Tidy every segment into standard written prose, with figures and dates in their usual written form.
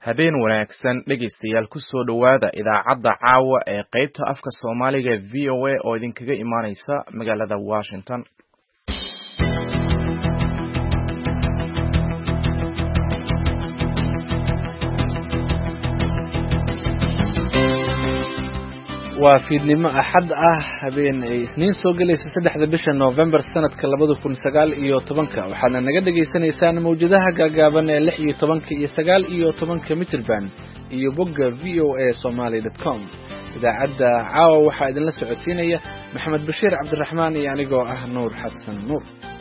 habeen wanaagsan dhegaystayaal ku soo dhowaada idaacadda caawa ee qaybta afka Soomaaliga ee VOA oo idinkaga imaanaysa magaalada Washington. waa fiidnimo axad ah habeen ay isniin soo galayso 3 bisha November sanadka 2019 waxaana naga dhageysanaysaan mawjadaha gaagaaban ee 16 iyo 9 iyo 10 mitrban iyo bogga voasomali.com. idaacadda caawa waxaa idinla socodsiinaya Maxamed Bashiir Cabdiraxmaan iyo anigoo ah Nuur Xasan Nuur.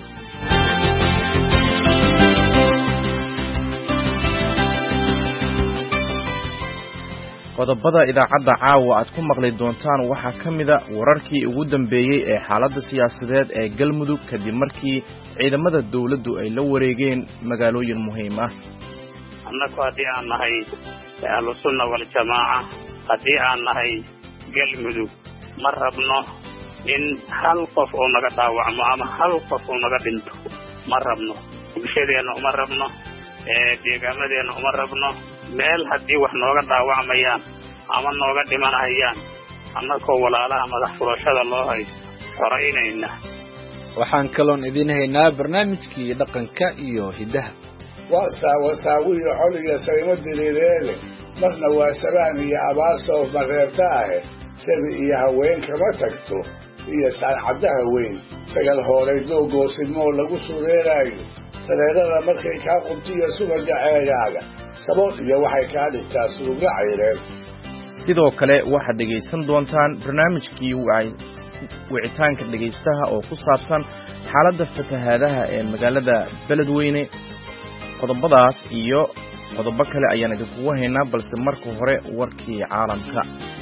qodobada idaacadda caawa aad ku maqli doontaan waxaa ka mida wararkii ugu dambeeyay ee xaaladda siyaasadeed ee Galmudug kadib markii ciidamada dawladdu ay la wareegeen magaalooyin muhiim ah. annagu haddii aan nahay ahlusunna wal jamaaca haddii aan nahay Galmudug ma rabno in hal qof oo naga dhaawacmo ama hal qof oo naga dhinto ma rabno bulshadeena uma rabno deegaamadeena uma rabno meel haddii wax nooga dhaawacmayaan ama nooga dhimanayaan annagoo walaalaha madax furashada loo hay xoraynayna. waxaan kaloon idin haynaa barnaamijkii dhaqanka iyo hidaha. wasaawiyo col iyo saymo diriireele marna waa sabaan iyo abaasoo mareebta ahe sabi iyo haween kama tagto iyo saancaddaha weyn sagal hooraydoo goosidmoo lagu sureeraayo sareerada markay kaa qubtiyo subaga ceegaaga sabood iyo waxay kaa dhigtaa suuga cayreen. sidoo kale waxaad dhegaysan doontaan barnaamijkii wicitaanka dhegaystaha oo ku saabsan xaaladda fatahaadaha ee magaalada Beledweyne. qodobadaas iyo qodobo kale ayaan idinkugu haynaa balse marka hore warkii caalamka.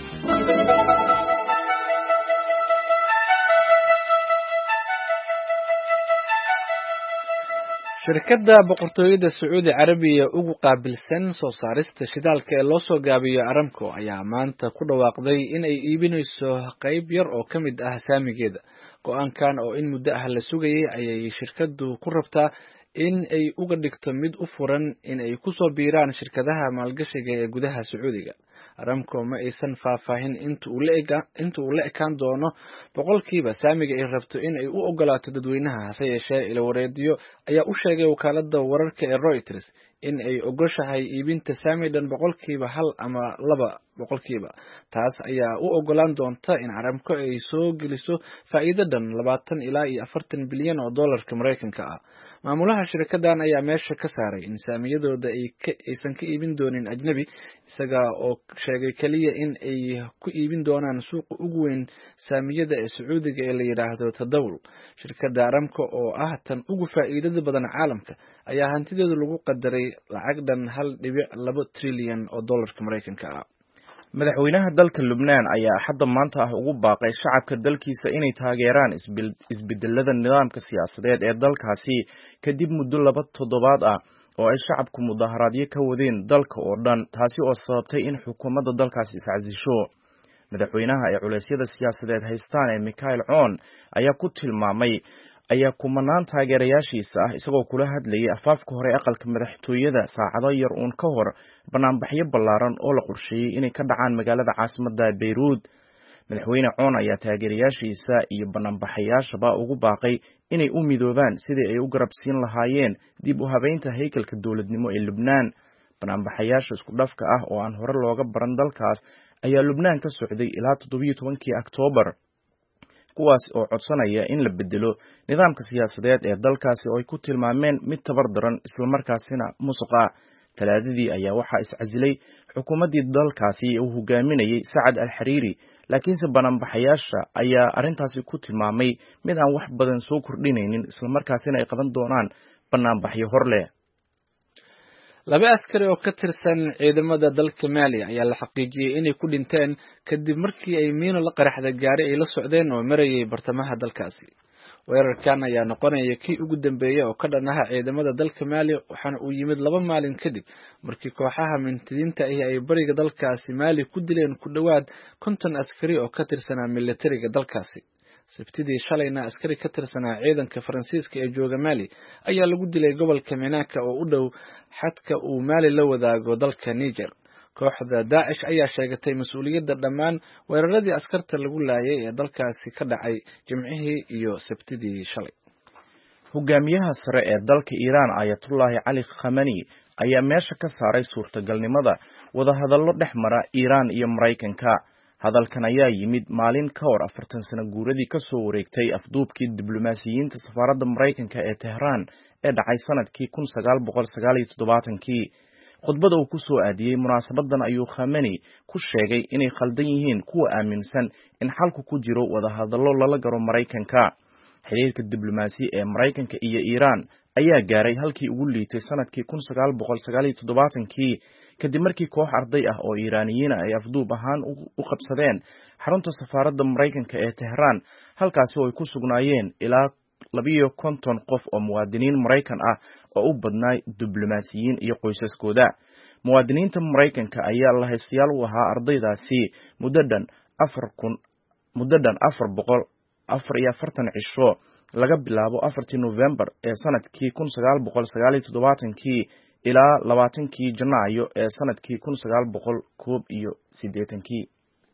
shirkadda boqortooyada Sacuudi Carabiya ugu qaabilsan soo saarista shidaalka ee loo soo gaabiyo Aramco ayaa maanta ku dhawaaqday in ay iibinayso qayb yar oo ka mid ah saamigeeda. go'aankan oo in muddo ah la sugayay ayay shirkaddu ku rabtaa in ay uga dhigto mid u furan in ay ku soo biiraan shirkadaha maalgashiga ee gudaha Sacuudiga. Aramco ma aysan faahfaahin inta uu la ekaan doono boqolkiiba saamiga ay rabto in ay u ogolaato dadweynaha, hase yeeshee ilawareedyo ayaa u sheegay wakaaladda wararka ee Reuters in ay ogoshahay iibinta saamidan boqolkiiba 1 ama 2%. taas ayaa u ogolaan doonta in Aramco ay soo geliso faa'iido dhan 20 ilaa 40 bilyan oo dollarka Mareykanka ah. maamulaha shirkaddan ayaa meesha ka saaray in saamiyadooda aysan ka iibin doonin ajnabi, isaga oo sheegay kaliya in ay ku iibin doonaan suuqa ugu weyn saamiyada ee Sacuudiga ee la yiraahdo Tadawul. shirkadda Aramco oo ah tan ugu faa'iidada badan caalamka ayaa hantideedu lagu qadaray lacag dhan 1.2 trilyan oo dollarka Mareykanka ah. madaxweynaha dalka Lubnaan ayaa hadda maanta ugu baaqay shacabka dalkiisa inay taageeraan isbedelada nidaamka siyaasadeed ee dalkaasi kadib muddo 2 toddobaad ah oo ay shacabku mudaharaadyo ka wadeen dalka oo dhan, taasi oo sababtay in xukuumadda dalkaasi iscasisho. madaxweynaha ay culeysyada siyaasadeed haystaan ee Mikhail Aoun ayaa kumanaan taageerayaashiisa ah isagoo kula hadlayay afaafka hore aqalka madaxtooyada saacado yar uun ka hor banaanbaxyo ballaaran oo la qorsheeyay inay ka dhacaan magaalada caasimadda Beirut. madaxweyne Aoun ayaa taageerayaashiisa iyo banaanbaxayaashaba ugu baaqay inay u midoobaan sidii ay u garabsiin lahaayeen dib u habeynta haykalka dowladnimo ee Lubnaan. banaanbaxayaasha isku dhafka ah oo aan hore looga baran dalkaas ayaa Lubnaan ka socday ilaa 17 Oktoobar, kuwaas oo codsanaya in la bedelo nidaamka siyaasadeed ee dalkaasi oo ay ku tilmaameen mid tabar daran isla markaasina musuqa. talaadadii ayaa waxaa iscasilay xukuumaddii dalkaasi uu hogaaminayay Saad al-Hariri, laakiinse banaanbaxayaasha ayaa arrintaasi ku tilmaamay mid aan wax badan soo kordhinaynin isla markaasina ay qaban doonaan banaanbaxyo hor leh. 2 askari oo ka tirsan ciidamada dalka Mali ayaa la xaqiijiyay inay ku dhinteen kadib markii ay miino la qaraxday gaari ay la socdeen oo marayay bartamaha dalkaasi. weerarkan ayaa noqonaya kii ugu dambeeyay oo ka dhanaha ciidamada dalka Mali, waxaana uu yimid 2 maalin kadib markii kooxaha mintidiinta ay bariga dalkaasi Mali ku dileen ku dhawaad 50 askari oo ka tirsanaa militariga dalkaasi. sabtidii shalayna askari ka tirsanaa ciidanka Faransiiska ee jooga Mali ayaa lagu dilay gobolka Menaka oo u dhow xadka uu Mali la wadaago dalka Niger. kooxda Daesh ayaa sheegatay mas'uuliyadda dhammaan weeraradii askarta lagu laayay ee dalkaasi ka dhacay Jimcihii iyo Sabtidii shalay. Hogaamiyaha sare ee dalka Iran Ayatollah Ali Khamenei ayaa meesha ka saaray suurtagalnimada wadahadallo dhexmara Iran iyo Mareykanka. Hadalkan ayaa yimid maalin ka hor 40 sano guuradii ka soo wareegtay afduubkii diblomaasiyiinta safaaradda Mareykanka ee Tehran ee dhacay sanadkii 1979. khudbada uu ku soo aadiyay munaasabadan ayuu Khamenei ku sheegay inay khaldan yihiin kuwa aaminsan in xalku ku jiro wadahadallo lala garo Mareykanka. xiriirka diblomaasi ee Mareykanka iyo Iran ayaa gaaray halkii ugu liitay sanadkii 1979 kadib markii koox arday ah oo Iiraaniyiin ay afduub ahaan u qabsadeen xarunta safaaradda Mareykanka ee Tehran, halkaasi oo ay ku sugnaayeen ilaa 250 qof oo muwaadiniin Mareykan ah oo u badnaa diblomaasiyiin iyo qoysaskooda. muwaadiniinta Mareykanka ayaa la haystayaal u ahaa ardaydaasi muddadan 440 cisho laga bilaabo 4 November ee sanadkii 1979 ilaa 20 Janaayo ee sanadkii 1981.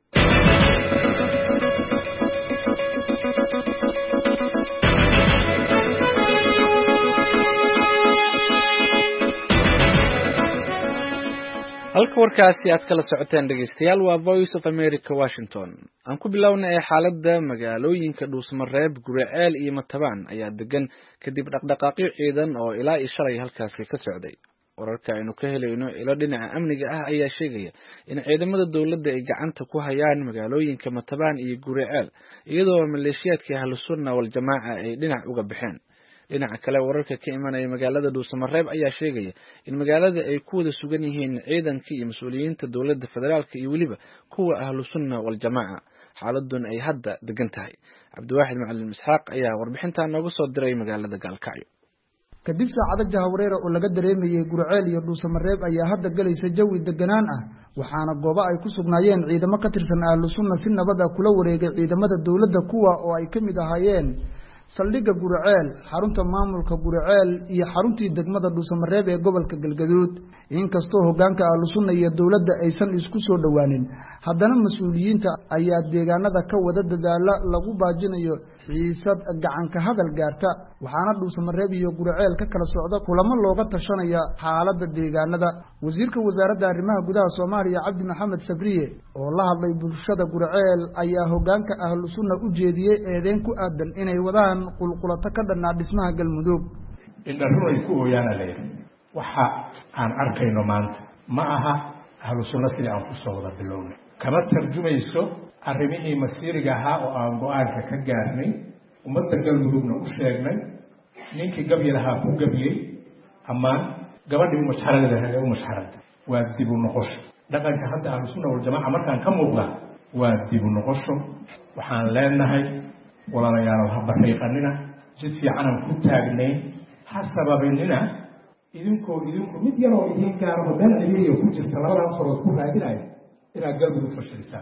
halka warkaasi aad kala socoteen dhageystayaal waa Voice of America Washington. aan ku bilownay xaaladda magaalooyinka Dhuusamareeb, Guriceel iyo Matabaan ayaa degan kadib dhaqdhaqaaqyo ciidan oo ilaa shalay halkaasi ka socday. wararka aynu ka helayno ilo dhinaca amniga ah ayaa sheegaya in ciidamada dawladda ay gacanta ku hayaan magaalooyinka Matabaan iyo Guriceel iyadoo maleeshiyaadka Ahlus Sunna wal Jamaaca ay dhinac uga baxeen. dhinaca kale wararka ka imanaya magaalada Dhuusamareeb ayaa sheegaya in magaalada ay ku wada sugan yihiin ciidanka iyo mas'uuliyiinta dawladda federaalka iyo waliba kuwa Ahlus Sunna wal Jamaaca. xaaladun ay hadda degan tahay. Cabdiwaxid Macalin Isxaaq ayaa warbixinta nooga soo diray magaalada Gaalkacyo. kadib saacado jahawareer oo laga dareemayay Guriceel iyo Dhuusamareeb ayaa hadda galaysa jawi deganaan ah, waxaana goobo ay ku sugnaayeen ciidamo ka tirsan Ahlus Sunna si nabad ah kula wareegay ciidamada dawladda kuwa oo ay kamid ahaayeen saldhigga Guriceel, xarunta maamulka Guriceel iyo xaruntii degmada Dhuusamareeb ee gobolka Galgaduud. inkastoo hoggaanka Ahlus Sunna iyo dawladda aysan isku soo dhawaanin, haddana mas'uuliyiinta ayaa deegaanada ka wada dadaala lagu baajinayo xiisad gacan ka hadal gaarta, waxaana Dhuusamareeb iyo Guriceel ka kala socda kulamo looga tashanaya xaaladda deegaanada. wasiirka wasaaradda arrimaha gudaha Soomaaliya Cabdi Maxamed Sabriye oo la hadlay bulshada Guriceel ayaa hoggaanka Ahlus Sunna u jeediyay eedeyn ku aadan inay wadaan qulqulato ka dhanaa dhismaha Galmudug. indharuun ay ku ooyaan leeyahay waxa aan arkayno maanta ma aha Ahlus Sunna sidii aan ku soo wada bilownay, kama tarjumayso arrimihii masiiriga ahaa oo aan go'aanka ka gaarnay, ummadda Galmudugna u sheegnay, ninkii gabyi lahaa ku gabyey amaan gabadhii u mashxarada waa dib u noqosho. dhaqanka hadda Ahlus Sunna wal Jamaaca markaan ka muuqda waa dib u noqosho. waxaan leenahay walaalayaal ha bariiqanina, jid fiican ku taagnay, ha sababinina idinku mid yar oo idin gaar ah meel ayay ku jirta labadan farood ku raadinaya inaad Galmudug fashilisaan.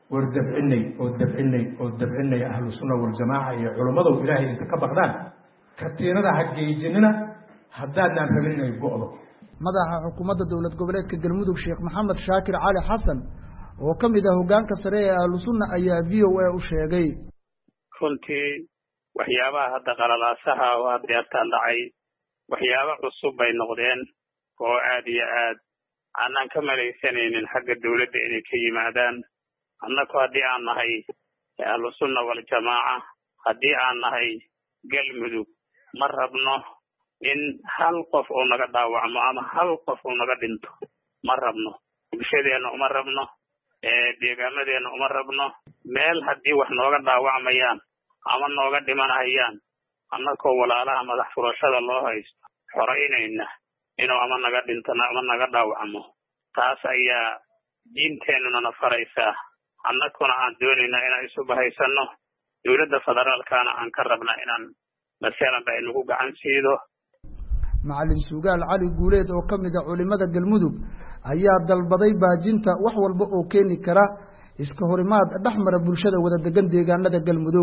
dabcinay Ahlus Sunna wal Jamaaca iyo culimada Ilaahay inta ka baqdaan katiinada ha geejinina haddaadnaan rabin inay go'do. madaxa xukuumadda dowlad goboleedka Galmudug Sheekh Maxamed Shaakir Cali Xasan oo ka mid ah hoggaanka sare ee Ahlus Sunna ayaa VOA u sheegay runtii waxyaabaha hadda qalalaasaha oo haddeertaan dhacay waxyaabo cusub bay noqdeen oo aad iyo aad aanan ka malaysanaynin xagga dawladda inay ka yimaadaan. annagu haddii aan nahay Ahlus Sunna wal Jamaaca, haddii aan nahay Galmudug, ma rabno in hal qof oo naga dhaawacmo ama hal qof oo naga dhinto. ma rabno bulshadeena uma rabno, deegaamadeena uma rabno. meel haddii wax nooga dhaawacmayaan ama nooga dhimanayaan, annagoo walaalaha madax furashada loo haysto xoreynayna inuu ama naga dhintana ama naga dhaawacmo. taas ayaa diinteenuna na faraysaa. annaguna aan doonaynaa inaan isu bahaysano, dawladda federaalkana aan ka rabna inaan masalanba inagu gacan siido. Macalin Sugaal Cali Guuleed oo ka mid ah culimada Galmudug ayaa dalbaday baajinta wax walba oo keeni kara iska horimaad dhexmara bulshada wada degan deegaanada Galmudug.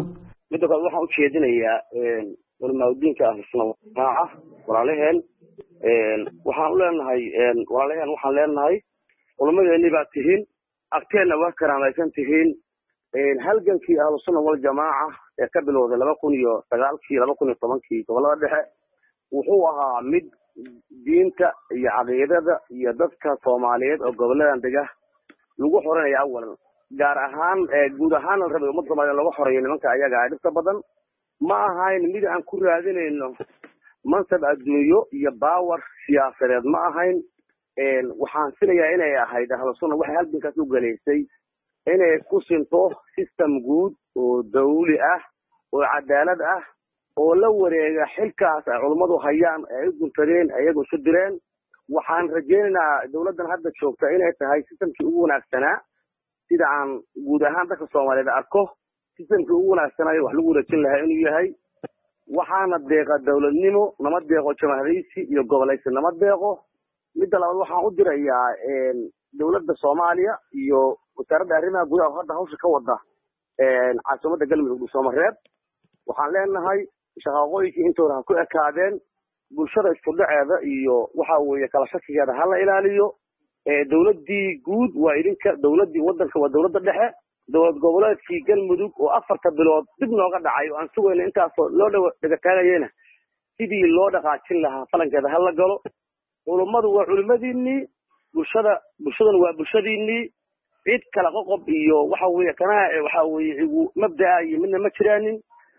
midda kale waxaan u jeedinayaa culimaadudiinka ahlusunna waljamaaca walaalaheen waxaan u leenahay walaalaheen waxaan leenahay culamadeenni baa tihiin agteenna waa karaamaysan tihiin halgankii ahlusunna waljamaaca ee ka bilowday 2009 2010 gobolada dhexe wuxuu ahaa mid diinta iyo caqiidada iyo dadka Soomaaliyeed oo goboladan dega lagu xoreynayo awalan gaar ahaan guud ahaan la rabay ummadda Soomaaliyeed lagu xoreeyo nimanka ayaga ah dhibta badan ma ahayn mid aan ku raadinayno mansab adduunyo iyo power siyaasadeed ma ahayn waxaan filayaa inay ahayd ahlusunna waxay halgankaas u galeysay inay ku sinto system guud oo dawli ah oo cadaalad ah oo la wareega xilkaas ay culimadu hayaan ay guntadeen ayagu isu direen waxaan rajaynaynaa dawladdan hadda joogta inay tahay systemkii ugu wanaagsanaa sida aan guud ahaan dadka Soomaaliyeed arko systemkii ugu wanaagsanaa wax lagu rajin lahaa inuu yahay waxaana deeqa dawladnimo nama deeqo jamaahiirsi iyo gobolaysi nama deeqo midda labaad waxaan u dirayaa dawladda Soomaaliya iyo wasaaradda arrimaha gudaha hadda hawsha ka wada caasimada galmudug Dhuusamareeb waxaan leenahay shaqooyinkii intooda ku ekaadeen bulshada isku dhaceeda iyo waxa weeye kala shakigeeda hala ilaaliyo dawladdii guud waa idinka dawladdii wadanka waa dawladda dhexe dawlad goboleedkii galmudug oo 4 bilood dib nooga dhacay oo aan sugayno intaas loo dhagataagayna sidii loo dhaqaajin lahaa falankeeda hala galo culimadu waa culimadiinii bulshadana waa bulshadiinii cid kala qoqob iyo waxa weeye kana waxa weeye igu mabdaa iyo midna ma jiraanin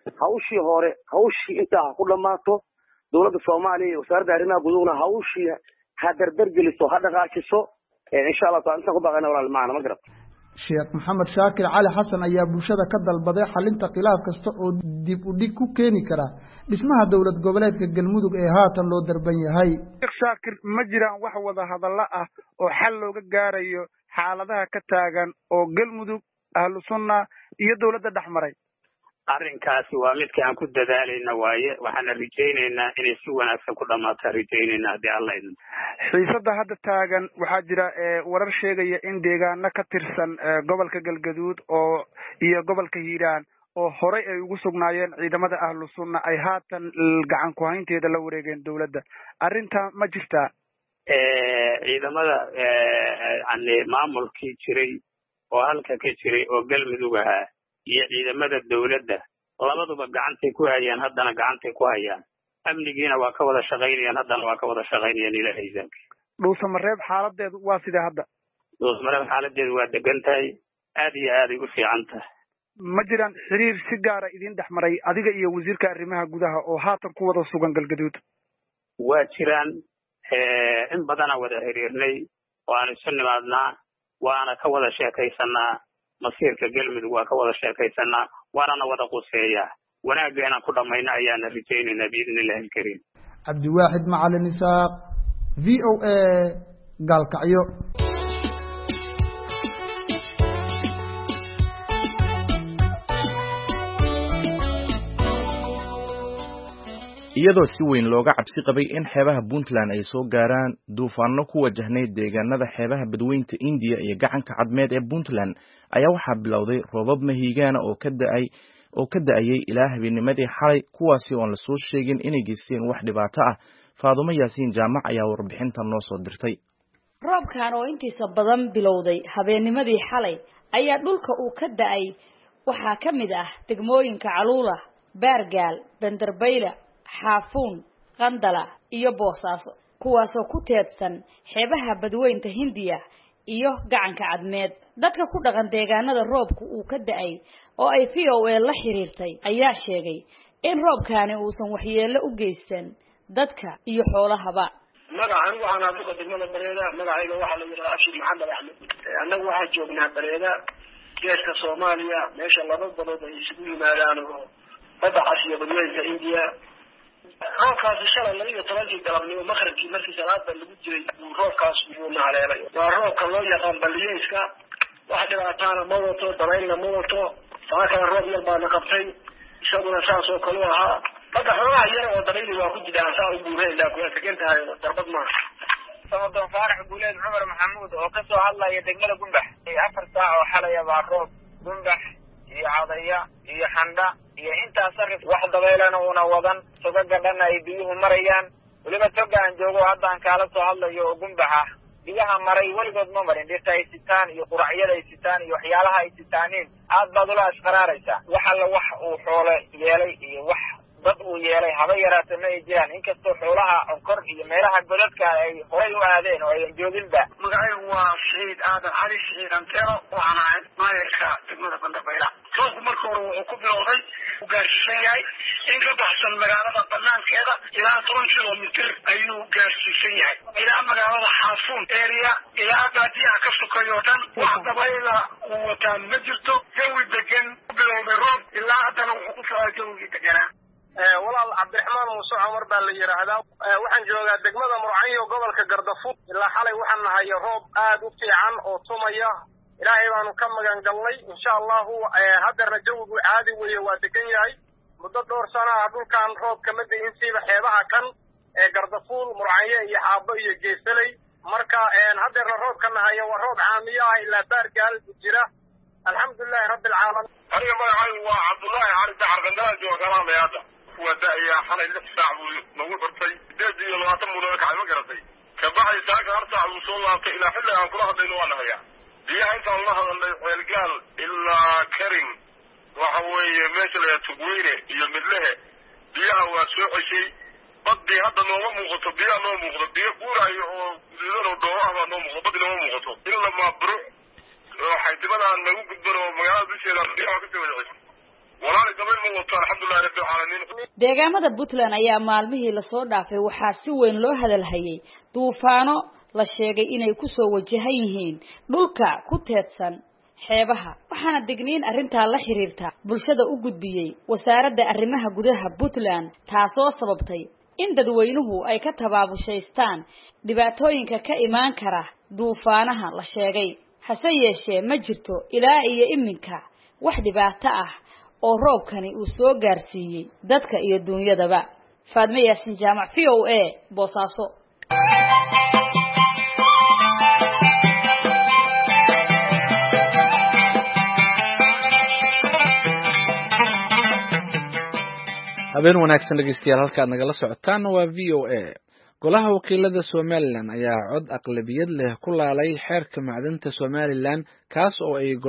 hawshii intaa ku dhamaato dawladda Soomaaliya iyo wasaaradda arrimaha gudaha hawshii ha dardar geliso ha dhaqaajiso insha Allah inta ku baqayna walaal macna ma garab Sheekh Maxamed Shaakir Cali Xasan ayaa bulshada ka dalbaday xalinta khilaaf kasta oo dib u dhig ku keeni kara dhismaha dawlad goboleedka galmudug ee haatan loo darban yahay Sheekh Shaakir ma jiraan wax wada hadallo ah oo xal looga gaarayo xaaladaha ka taagan oo galmudug ahlusunna iyo dawladda dhaxmaray arrinkaasi waa midka aan ku dadaalayna waaye waxaan rajaynaynaa inay si wanaagsan ku dhamaato rajaynaynaa hadii Allah idin xiisada hadda taagan waxaa jira warar sheegaya in deegaano ka tirsan gobolka Galgaduud oo iyo gobolka Hiiraan oo horey ay ugu sugnaayeen ciidamada ahlusunna ay haatan gacan ku haynteeda la wareegeen dawladda arrinta ma jirtaa ciidamada maamulkii jiray oo halka ka jiray oo galmudug ahaa iyo ciidamada dawladda labaduba gacantay ku hayaan haddana gacantay ku hayaan amnigiina waa ka wada shaqaynayaan haddana waa ka wada shaqaynayaan ilaahay zaaki Dhuusamareeb xaaladeedu waa sidee hadda Dhuusamareeb xaaladeedu waa degan tahay aad iyo aad ay u fiican tahay ma jiraan xiriir si gaar ah idin dhaxmaray adiga iyo wasiirka arrimaha gudaha oo haatan ku wada sugan Galgaduud waa jiraan in badan aan wada xiriirnay oo aan isu nimaadnaa waana ka wada sheekaysanaa masiirka galmudug waa ka wada sheekaysanaa waana wada quseeyaa wanaageena ku dhamayna ayaana rajaynaynaa biidnillahi alkariim Cabdiwaaxid Macalin Isaaq VOA Galkacyo iyadoo si weyn looga cabsi qabay in xeebaha Puntland ay soo gaaraan duufaano ku wajahnay deegaanada xeebaha badweynta India iyo gacanka cadmeed ee Puntland ayaa waxaa bilowday roobab mahiigaana oo ka da'ayay ilaa habeennimadii xalay kuwaasi oo aan la soo sheegin inay geysteen wax dhibaato ah Faadumo Yaasiin Jaamac ayaa warbixinta noo soo dirtay roobkan oo intiisa badan bilowday habeennimadii xalay ayaa dhulka uu ka da'ay waxaa ka mid ah degmooyinka Caluula Baargaal Bandarbayla Xaafuun Qandala iyo Boosaaso kuwaasoo ku teedsan xeebaha badweynta Hindiya iyo gacanka cadmeed dadka ku dhaqan deegaanada roobku uu ka da'ay oo ay VOA la xiriirtay ayaa sheegay in roobkaani uusan waxyeello u geysan dadka iyo xoolahaba magacan waxaan aad u degmada Bareeda magacayga waxa la yiraahdaa Ashir Maxamed Axmed annagu waxaan joognaa Bareeda geeska Soomaaliya meesha laba badood ay isugu yimaadaan oo badda Aasiya badweynta Hindiya roobkaas shalay 12 galabnimo maqribkii markii salaada lagu jiray roobkaas uu nahaleelay waa roobka loo yaqaan baliyeyska wax dhibaatana ma wato dabayl ma wato saaka roob yar baa la qabtay isaguna saas oo kale ahaa hada xoolaha yar oo dabayl waa ku jira saa u buureeyay ku tagantahay darbad ma Samadoon Faarax Guuleed Cumar Maxamuud oo ka soo hadlaya degmada Gumbax 4 saac oo xalay baa roob Gumbax iyo iyo cadaya iyo xandha iyo intaas sarif wax dabeelana una wadan togaga dhanna ay biyuhu marayaan weliba toga aan joogo haddaan kaala soo hadlayo oo gumbaxa biyaha maray weligood ma marin dhirta ay sitaan iyo quracyada ay sitaan iyo waxyaalaha ay sitaaniin aad baad ula ashqaraaraysaa wax alla wax uu xoole yeelay iyo wax dad uu yeelay haba yaraata ma ay jiraan inkastoo xoolaha onkor iyo meelaha godadka ay horay u aadeen oo ayan jooginba magacaygu waa Saciid Aadan Cali Saciid Antero waxaan ahay maayarka degmada Bandarbayla roobku marka hore wuxuu ku bilowday uu gaarsiisan yahay in ka baxsan magaalada banaankeeda ilaa 10 kilomitir ayuu gaarsiisan yahay ilaa magaalada Xaafuun area ilaa baadiyaha ka sokayo dhan wax dabayla uu wataan ma jirto jawi degan ku bilowday roob ilaa haddana wuxuu ku socdaa jawi deganaa walaal Cabdiraxmaan Muuse Cumar baa la yiraahdaa waxaan joogaa degmada Murcayo gobolka Gardafuud ilaa xalay waxaan nahay roob aad u fiican oo tumaya ilaahay baanu ka magan galnay insha Allah haddana jawigu caadi weeye waa degan yahay muddo dhowr sano ah dhulkan roob kama deyin siiba xeebaha kan Gardafuud Murcayo iyo Xaabo iyo Geesaley marka haddana roobka nahay waa roob caamiyo ah ilaa Baargaal jira alxamdulillah rabbil caalamiin aniga magacaygu waa Cabdullaahi Cali Dacar Qandala jooga Kalameeyada ودايا حنا الساعة نقول برتي دادي لو أتموا لك على مقرتي كبعد ساعة أرتع الوصول إلى حلا عن كل هذا إنه أنا هيا بيا أنت الله القال إلا كريم وحوي مثل تقوينه يملها بيا وسوق شيء بدي هذا نوم مغطى بيا نوم مغطى بيا كورا يزور الدواء نوم مغطى بدي نوم مغطى إلا ما بروح حيتبنا أن نقول قدر ومجال بيشيل بيا كتير deegaamada Puntland ayaa maalmihii la soo dhaafay waxaa si weyn loo hadalhayay duufaano la sheegay inay ku soo wajahan yihiin dhulka ku teedsan xeebaha waxaana digniin arrinta la xiriirta bulshada u gudbiyay wasaaradda arrimaha gudaha Puntland taasoo sababtay in dadweynuhu ay ka tabaabushaystaan dhibaatooyinka ka imaan kara duufaanaha la sheegay hase yeeshee ma jirto ilaa iyo iminka wax dhibaato ah oo roobkani uu soo gaarsiiyay dadka iyo dunyadaba Faadme Yaasin Jaamac VOA Boosaaso habeen wanaagsan dhageystayaal halka nagala socotaan waa VOA golaha wakiilada Somaliland ayaa cod aqlabiyad leh ku laalay xeerka macdanta Somaliland kaas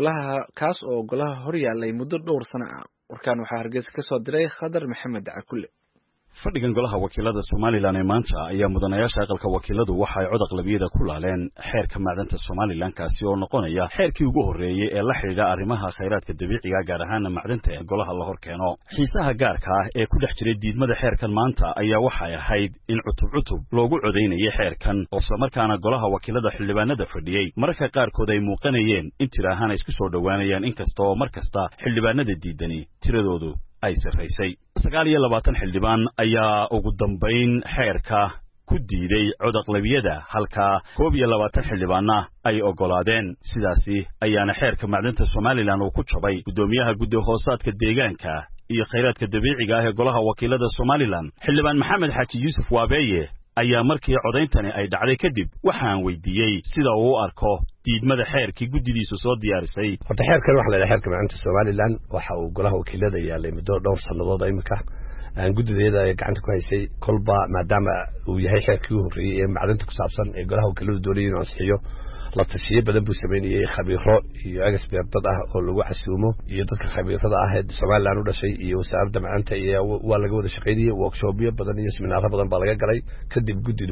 oo golaha hor yaalay muddo dhowr sano ah warkaan waxa Hargeysa ka soo diray Khadar Maxamed Cakule fadhigan golaha wakiilada Somaliland ee maanta ayaa mudanayaasha aqalka wakiiladu waxa ay cod aqlabiyada ku laaleen xeerka macdanta Somaliland kaasi oo noqonaya xeerkii ugu horeeyay ee la xiriira arrimaha kheyraadka dabiiciga gaar ahaan macdanta ee golaha la hor keeno xiisaha gaarka ah ee ku dhex jiray diidmada xeerkan maanta ayaa waxa ay ahayd in cutub loogu codeynayay xeerkan oo isla markaana golaha wakiilada xildhibaanada fadhiyay marka qaarkood ay muuqanayeen in tiraahan isku soo dhawaanayaan inkastoo markasta xildhibaanada diidani tiradoodu ay saraysay 29 xildhibaan ayaa ugu dambeyn xeerka ku diiday cod aqlabiyada halka 21 xildhibaanna ay ogolaadeen sidaasi ayaana xeerka macdanta Somaliland uu ku jabay gudoomiyaha guddiga hoosaadka deegaanka iyo kheyraadka dabiiciga ah ee golaha wakiilada Somaliland xildhibaan Maxamed Xaaji Yuusuf Waabeeye ayaa markii codeyntani ay dhacday kadib waxaan weydiiyay sida uu u arko diidmada xeerkii guddidiisu soo diyaarisay horta xeerkan waxa la yiraahdaa xeerka macdanta Somaliland waxa uu golaha wakiilada yaalay muddo dhowr sanadood imika aan guddideeda ay gacanta ku haysay kolba maadaama uu yahay xeerkii ugu horeeyay ee macdanta ku saabsan ee golaha wakiiladu doonayeen inuu ansixiyo la tashiyo badan buu sameeyay khabiiro iyo expert dad ah oo lagu xasuumo iyo dadka khabiirada ah ee Somaliland u dhashay iyo wasaaradda macdanta iyo waa laga wada shaqeeyay workshopyo badan iyo seminaaro badan baa laga galay kadib guddidu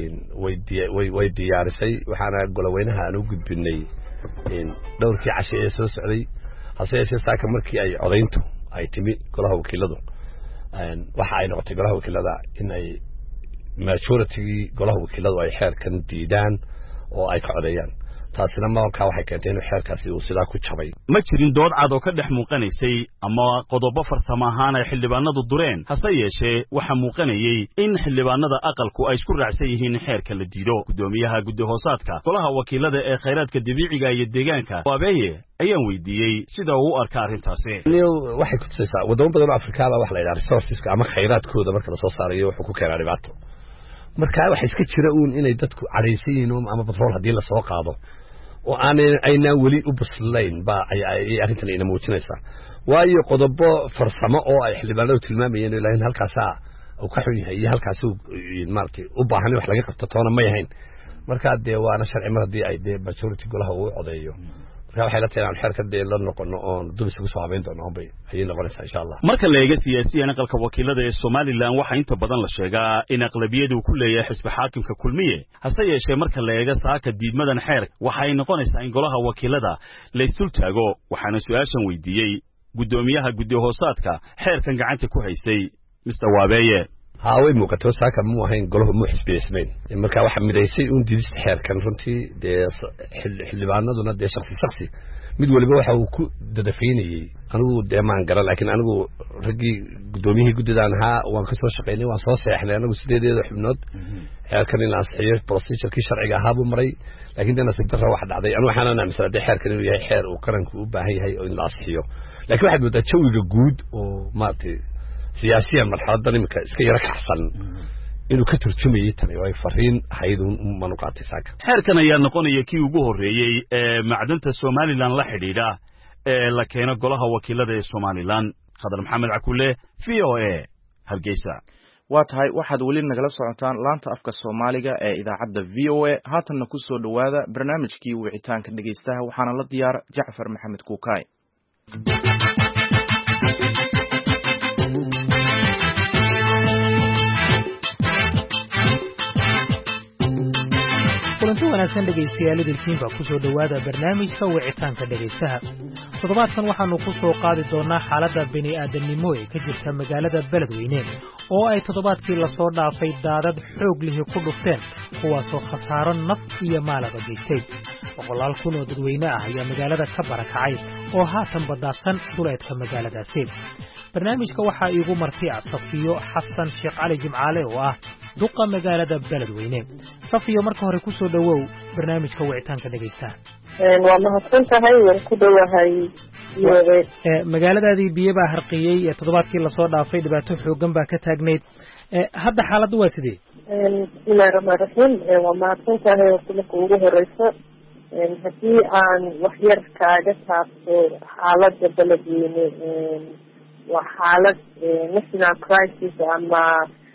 way diyaarisay waxaana goloweynaha aan u gudbinay dhowrkii casho ee soo socday hase yeeshee saaka markii ay codeyntu ay timi golaha wakiiladu waxa ay noqotay golaha wakiilada in ay majority golaha wakiiladu ay xeerkan diidaan oo ay ka codeeyaan taasina markaa waxay keentay in xeerkaasi uu sidaa ku jabay ma jirin dood cad oo ka dhex muuqanaysay ama qodobo farsamo ahaan ay xildhibaanadu dureen hase yeeshee waxa muuqanayay in xildhibaanada aqalku ay isku raacsan yihiin xeerka la diido gudoomiyaha guddi hoosaadka golaha wakiilada ee kheyraadka dabiiciga iyo deegaanka Waabeeye ayaan weydiiyay sida uu u arka arrintaasi waxay ku tusaysaa wadamo badan oo Afrikaada wax la yiraahdo resourceska ama kheyraadkooda marka la soo saarayo wuxuu ku keenaa dhibaato marka waxa iska jira inay dadku cadaysan yihiin ama batrool hadii la soo qaado oo aynaan weli u buslayn baa ay arrintan ina muujinaysaa waayo qodobo farsamo oo ay xildhibaanadu tilmaamayeen ilaahin halkaasaa uu ka xun yahay iyo halkaasuu maaragtay u baahan wax laga qabto toona may ahayn markaa dee waana sharci mar haddii ay dee majority golaha uu codeeyo marka waxay la tahay inaan xeerka dee la noqono oon dub isugu soo habeyn doono bay ayay noqonaysaa insha allah marka la eego siyaasiyan aqalka wakiilada ee Soomaaliland waxaa inta badan la sheegaa in aqlabiyadu ku leeyahay xisbi xaakimka kulmiye hase yeeshee marka la eego saaka diidmadan xeer waxay noqonaysaa in golaha wakiilada la istul taago waxaana su'aashan weydiiyey gudoomiyaha guddi hoosaadka xeerkan gacanta ku haysay Mr. Wabeeye way muuqato saaka muu ahayn golahu muu xisbiyeysnayn marka waxa midaysay un diidista xeerkan runtii dee xildhibaanaduna dee shakhsi mid waliba waxa uu ku dadafaynayay anigu dee maan garan laakiin anigu raggii gudoomiyihii guddidaan ahaa waan ka soo shaqaynay waan soo seexnay anigu 8 xubnood xeerkan in la ansixiyo procedure-kii sharciga ahaa buu maray laakiin dana si darro wax dhacday anigu waxaan aaminsanaa xeerkan inuu yahay xeer uu qaranku u baahan yahay oo in la ansixiyo laakiin waxaad moodaa jawiga guud oo maartay siyaasiyan marxaladan imika iska yara kaxsan inuu ka turjumayay tani oo ay fariin haydun manu qaatay saaka xeerkan ayaa noqonaya kii ugu horeeyay ee macdanta Soomaaliland la xidhiidha ee la keeno golaha wakiilada ee Soomaaliland Khadar Maxamed Cakule VOA Hargeysa waa tahay waxaad weli nagala socotaan laanta afka Soomaaliga ee idaacadda VOA haatanna ku soo dhawaada barnaamijkii wicitaanka dhageystaha waxaana la diyaar Jacfar Maxamed Kuukay kulanti wanaagsan dhegaystayaal idilkiinba ku soo dhawaada barnaamijka wicitaanka dhegaystaha toddobaadkan waxaanu ku soo qaadi doonaa xaaladda bini'aadanimo ee ka jirta magaalada Beledweyne oo ay toddobaadkii la soo dhaafay daadad xoog leh ku dhufteen kuwaasoo khasaaro naf iyo maalaba geystay boqolaal kun oo dadweyne ah ayaa magaalada ka barakacay oo haatan badaadsan duleedka magaaladaasi barnaamijka waxaa iigu marti Safiyo Xasan Sheekh Cali Jimcaale oo ah duqa magaalada Beledweyne Safiyo marka hore ku soo dhawow barnaamijka wicitaanka dhageystaha waa mahadsantahay waan ku dhawahay magaaladaadii biyo baa harqiyay toddobaadkii la soo dhaafay dhibaato xoogan baa ka taagneyd hadda xaaladdu waa sidee bismillaahi rahmaani rahiim waa mahadsantahay marka ugu horeysa haddii aan wax yar kaaga taabto xaaladda Beledweyne waa xaalad national crisis ama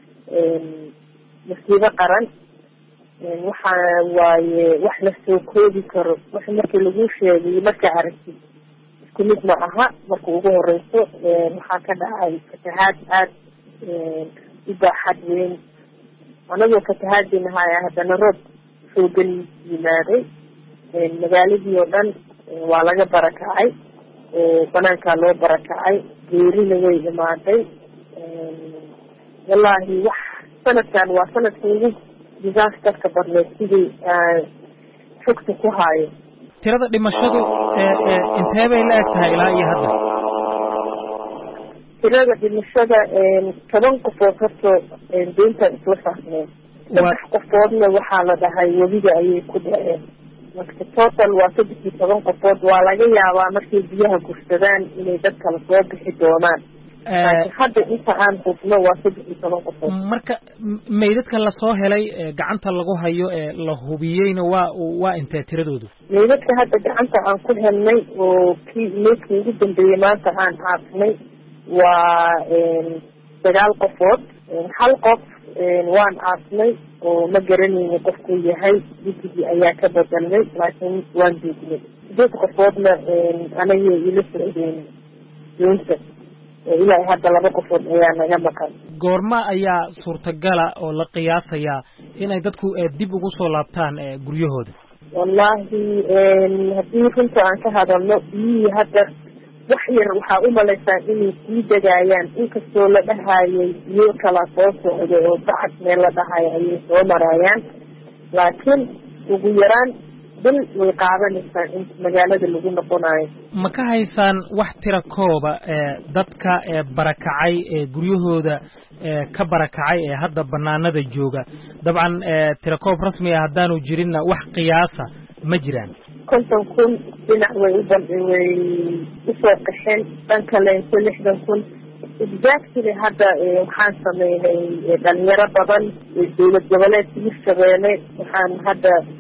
musiibo qaran waxa waaye wax la soo koobi karo wax markii lagu sheegay marka aragtid isku mid ma aha marka ugu horeyso waxaa ka dhacay fatahaad aad u baaxad weyn anagoo fatahaadinahay haddana roob xoogan yimaaday magaaladii oo dhan waa laga barakacay oo banaankaa loo barakacay geerina way imaaday wallaahi wax sanadkan waa sanadkii ugu disasterka badneed sidii xogta ku haayo tirada dhimashadu intee bay la eg tahay ilaa iyo hadda tirada dhimashada 10 qofood horta deynta isla saarneen 3 qofoodna waxaa la dhahay webiga ayay ku dhaceen marka total waa 17 qofood waa laga yaabaa markay biyaha gursadaan inay dad kala soo bixi doonaan hadda inta aan hubno waa 17 qofood marka meydadka la soo helay gacanta lagu hayo la hubiyeyna waa intee tiradoodu meydadka hadda gacanta aan ku helnay oo kii meydkii ugu dambeeyay maanta aan aafnay waa 9 qofood hal qof waan aafnay oo ma garanayno qofkuu yahay digigii ayaa ka bedelnay laakiin waan duugnay 8 qofoodna anaga ila socdeen doonta ilaa hadda 2 qofood ayaa naga maqan goorma ayaa suurtagala oo la qiyaasayaa inay dadku dib ugu soo laabtaan guryahooda wallaahi haddii runta aan ka hadalno biyihii hadda wax yar waxaa u malaysaa inay sii degayaan inkastoo la dhahayay biyo kala soo socdo oo bacad meel la dhahayo ayay soo marayaan laakiin ugu yaraan bil way qaadanaysaa in magaalada lagu noqonayo ma ka haysaan wax tira kooba dadka barakacay guryahooda ka barakacay hadda banaanada jooga dabcan tira koob rasmi ah haddaanu jirinna wax qiyaasa ma jiraan 50,000 dhinac way usoo qaxeen dhan kale 60,000 exactly hadda waxaan sameynay dhalinyaro badan dowlad goboleedka Hirshabeelle waxaan hadda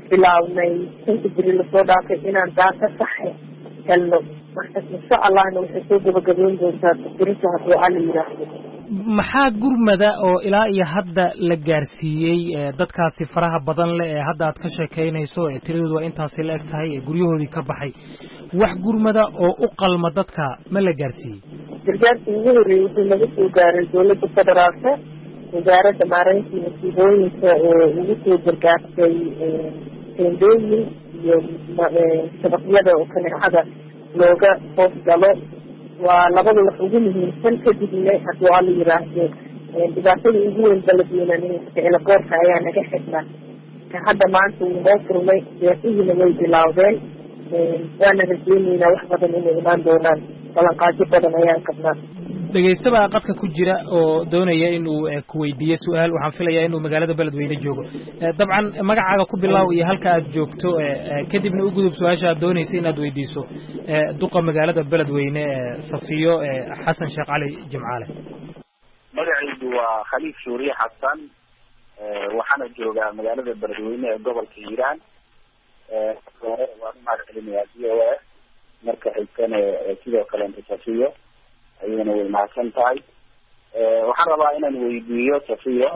bilaabnay inta beri lasoo dhaafay inaan daata saxe helno marka insha allahna waxay soo gabagabeyn doontaa berita hadduu alla yidhaahdo. maxaa gurmada oo ilaa iyo hadda la gaarsiiyey dadkaasi faraha badan leh ee hadda aad ka sheekaynayso ee tiradoodu waa intaasi la eg tahay ee guryahoodii ka baxay wax gurmada oo u qalma dadka ma la gaarsiiyey? gargaarkii ugu horreeyey wuxuu naga soo gaaray dowladda federaalka wasaaradda maareyntii masiibooyinka oo ugu soo gargaartay teendooyin iyo shabaqyada oo kaneecada looga hoos galo waa labada wax ugu muhiimsan. kadibna hadduu alla yiraahdo dhibaatada ugu weyn baladweynan ficilgoorka ayaa naga xidhnaa ka hadda maanta wuu noo furmay deeqihiina way bilaawdeen waana rajeyneynaa wax badan inay imaan doonaan ballanqaadyo badan ayaan qabnaa. dhegaysta qadka ku jira oo doonaya inuu ku weydiiyo su-aal waxaan filayaa inuu magaalada beledweyne joogo dabcan magacaaga ku bilaaw iyo halka aad joogto kadibna u gudub su-aasha aad doonaysa inaad weydiiso duqa magaalada beledweyne safiyo xasan sheekh cali jimcaale. magacaydu waa khaliif shuuriye xasan waxaana joogaa magaalada beledweyne ee gobolka hiiraan waan umahad celinayaa v o a marka xigtana sidoo kaleenta safiyo ayayna way mahadsan tahay. waxaan rabaa inaan weydiiyo safiyo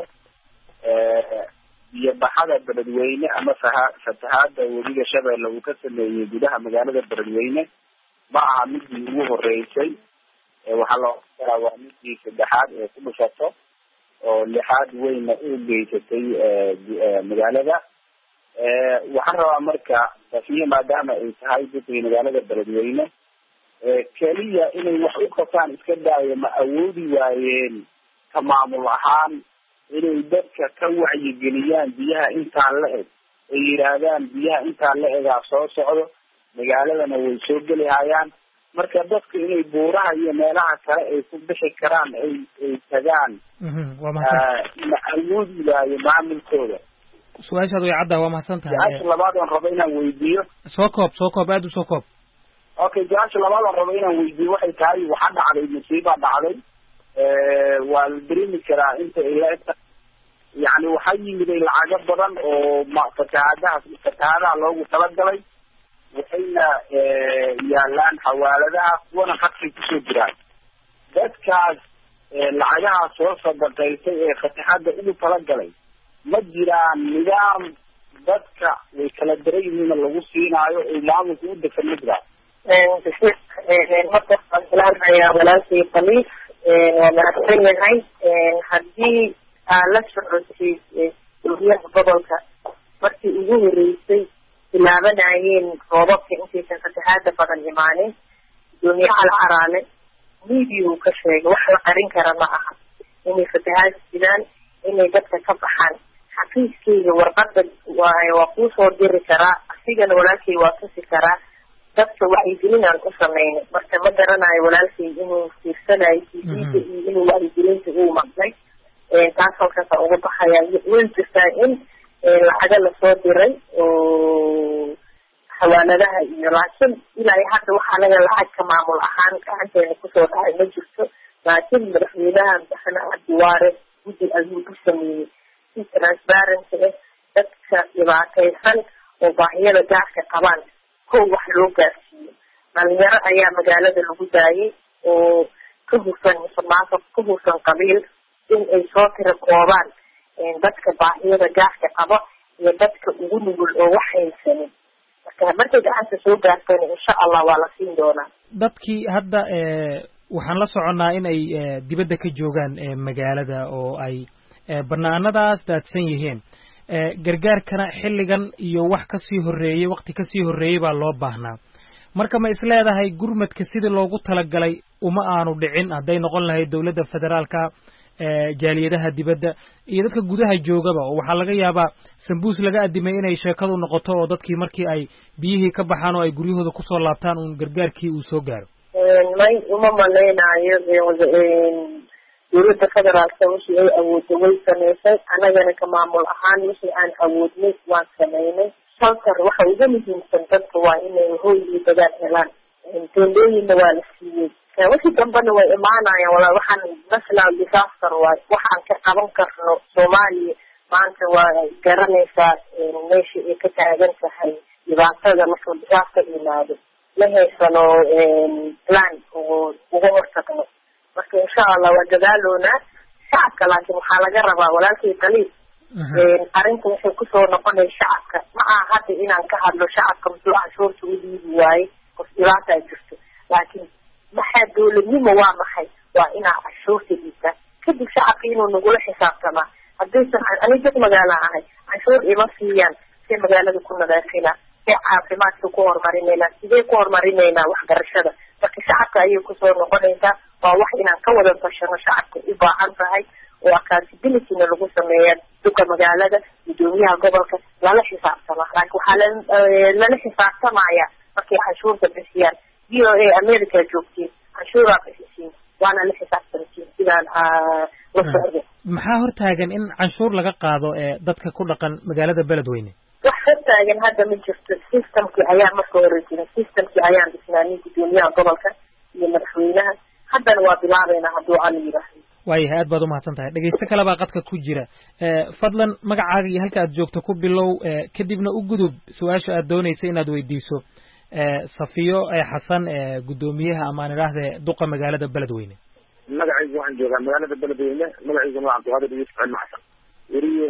biyo baxada beledweyne ama fatahaada webiga shabeelle uu ka sameeyey gudaha magaalada beledweyne ma aha midii ugu horeysay waxaa loo karaa waa midii saddexaad ee ku dhufato oo lixaad weyna u geysatay magaalada. waxaan rabaa marka safiyo maadaama ay tahay dadkii magaalada beledweyne keliya inay wax u qabtaan iska daayo ma awoodi waayeen ka maamul ahaan inay dadka ka wacyigeliyaan biyaha intaan la eg ay yidhaahdaan biyaha intaan la egaa soo socdo magaaladana way soo geli hayaan marka dadka inay buuraha iyo meelaha kale ay ku bixi karaan ay tagaan ma awoodi waayo maamulkooda. su-aashaad way caddaa waa mahadsan tahay. su-aasha labaad aan rabo inaan weydiiyo soo koob aada u soo koob. okay su-aasha labaad aan rabo inaan weydiiyo waxay tahay waxaa dhacday musiibaa dhacday waa la dareemi karaa inta ilaa yani waxaa yimiday lacago badan oo fatahaadaha loogu talagalay waxayna yaalaan xawaaladaha kuwana khadkay kusoo jiraan. dadkaas lacagaha soo sadaqaysay ee fatahaada ugu talagalay ma jiraan nidaam dadka way kala daran yihiina lagu siinaayo oo maamulka u degan ma jiraan? marka ayaa walaalkay khaliif waa mahadsan yahay. haddii aa la socotay guryaha gobolka markii ugu horeysay bilaabanayeen roobabka intaysan fatahaada badan imaanin gudoomiyaha alcaraale media uu ka sheegay wax la qarin kara ma aha inay fatahaad jiraan inay dadka ka baxaan. xafiiskeyga warqada waa kuu soo diri karaa asigana walaalkay waa tusi karaa dadka wacyigelin aan u sameynay marka ma garanayo walaalkay inuu fiirsanayo tvda iyo inuu wacyigelinta uu maqlay taas halkaasa uga baxaya. way jirtaa in lacaga lasoo diray oo xawaaladaha iyo laakiin ilaa hadda waxaa laga lacag ka maamul ahaan gacanteena kusoo dhacay ma jirto. laakiin madaxweynaha madaxweyne cabdiwaare guddi ayuu ku sameeyey si transparency ah dadka dhibaataysan oo baahiyada gaarka qabaan kow wax loo gaarsiiyo. dhalinyaro ayaa magaalada lagu daayay oo ka hufan musuqmaasuq ka hufan qabiil in ay soo tira koobaan dadka baahiyada gaarka qaba iyo dadka ugu nugul oo wax haysanin. marka markay gacanta soo gaartana insha allah waa la siin doonaa. dadkii hadda waxaan la soconnaa in ay dibadda ka joogaan magaalada oo ay banaanadaas daadsan yihiin gargaarkana xilligan iyo wax kasii horreeyey waqti kasii horreeyey baa loo baahnaa. marka ma is leedahay gurmadka sidii loogu talagalay uma aanu dhicin hadday noqon lahayd dowladda federaalka jaaliyadaha dibadda iyo dadka gudaha joogaba oo waxaa laga yaabaa sambuus laga adimay inay sheekadu noqoto oo dadkii markii ay biyihii ka baxaan oo ay guryahooda kusoo laabtaan uun gargaarkii uu soo gaaro? may uma malaynayo dowladda federaalka wixii ay awoodda way samaysay annagana ka maamul ahaan wixii aan awoodnay waan samaynay. shaltar waxa uga muhiimsan dadka waa inay hooy iyo dadaal helaan. teendooyinna waa la siiyey wixii dambena way imaanayaan walaa waxaan national disaster waay waxaan ka qaban karno soomaaliya maanta waa garanaysaa meesha ay ka taagan tahay dhibaatada marka disaasta yimaado ma haysano plan oo uga hortagno marka insha allah waa dadaaloonaa shacabka laakiin waxaa laga rabaa walaalkay qaliil arrinta waxay kusoo noqonay shacabka ma aha hadda inaan ka hadlo shacabka muxuu canshuurta u dhiibi waaye qof dhibaata ay jirto laakiin maxaa dowladnimo waa maxay waa inaa canshuurta dhiibtaa kadib shacabka inuu nagula xisaabtamaa haddaysan ani dad magaala ahay canshuur ima siiyaan see magaalada ku nadaafina see caafimaadka ku horumarinaynaa sidee ku horumarinaynaa waxbarashada marka shacabka ayay kusoo noqonaysaa waa wax inaan ka wada tashano shacabka u baahan tahay oo accountabilityna lagu sameeya duka magaalada gudoomiyaha gobolka lala xisaabtama laakiin waxaa lala xisaabtamaya markay canshuurta bixiyaan VOA America joogtiin canshuuraa bixisiin waana la xisaabtamtiin sidaan la socdo maxaa hortaagan in canshuur laga qaado dadka ku dhaqan magaalada beledweyne wax hortaagan hadda ma jirto systemkii ayaa marka hore jirin systemkii ayaan dhisnaanay gudoomiyaha gobolka iyo madaxweynaha haddana waa bilaabeynaa hadduu cali yidhaahdo waayahay aad baad umahadsan tahay dhegeysto kale baa qadka ku jira fadlan magacaaga iyo halka aad joogto ku bilow kadibna u gudub su-aasha aad doonaysa inaad weydiiso safiyo xasan gudoomiyaha amaan idhaahde duqa magaalada beledweyne magacaygu waxaan joogaa magaalada beledweyne magaciisuna waa cabdiqaadir yuusuf cilmi xasan weriye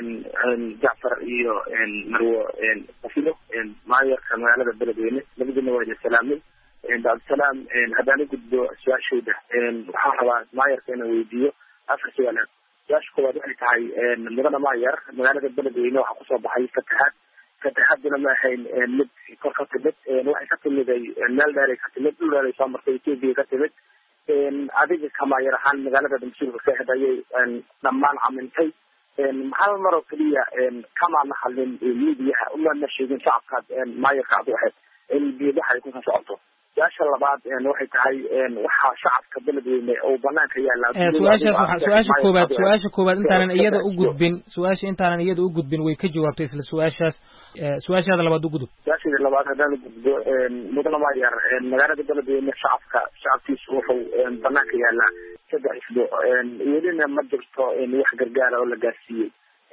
jacfar iyo marwo safiyo maayarka magaalada beledweyne labadina waa salaamay cabdisalaam haddaan u gudbo su-aashayda waxaan rabaa maayarka inaan weydiiyo afar su-aalood su-aasha koowaad waxay tahay mudana maayar magaalada beledweyne waxaa kusoo baxay fatahaaduna ma ahayn mid kor ka timid waxay ka timiday meel dheeray ka timid dhul dheeray soo martay etoobiya ka timid adiga ka maayar ahaan magaalada mas-uulka ka ahayd ayay dhammaan camintay hal mar oo keliya kamaana hadlin midiyaha umana sheegin shacabkaad maayarka ad u ahayd in biidaha ay kusoo socoto su-aasha labaad waxay tahay waxaa shacabka beledweyne oo banaanka yaala su-aasha koobaad intaanan iyada u gudbin way ka jawaabtay isla su-aashaada labaad u gudub su-aasheeda labaad haddaan ugudbo mudana maayar magaalada beledweyne shacabkiisu wuxuu banaanka yaalaa 3 isbuuc welina ma jirto wax gargaara oo la gaarsiiyey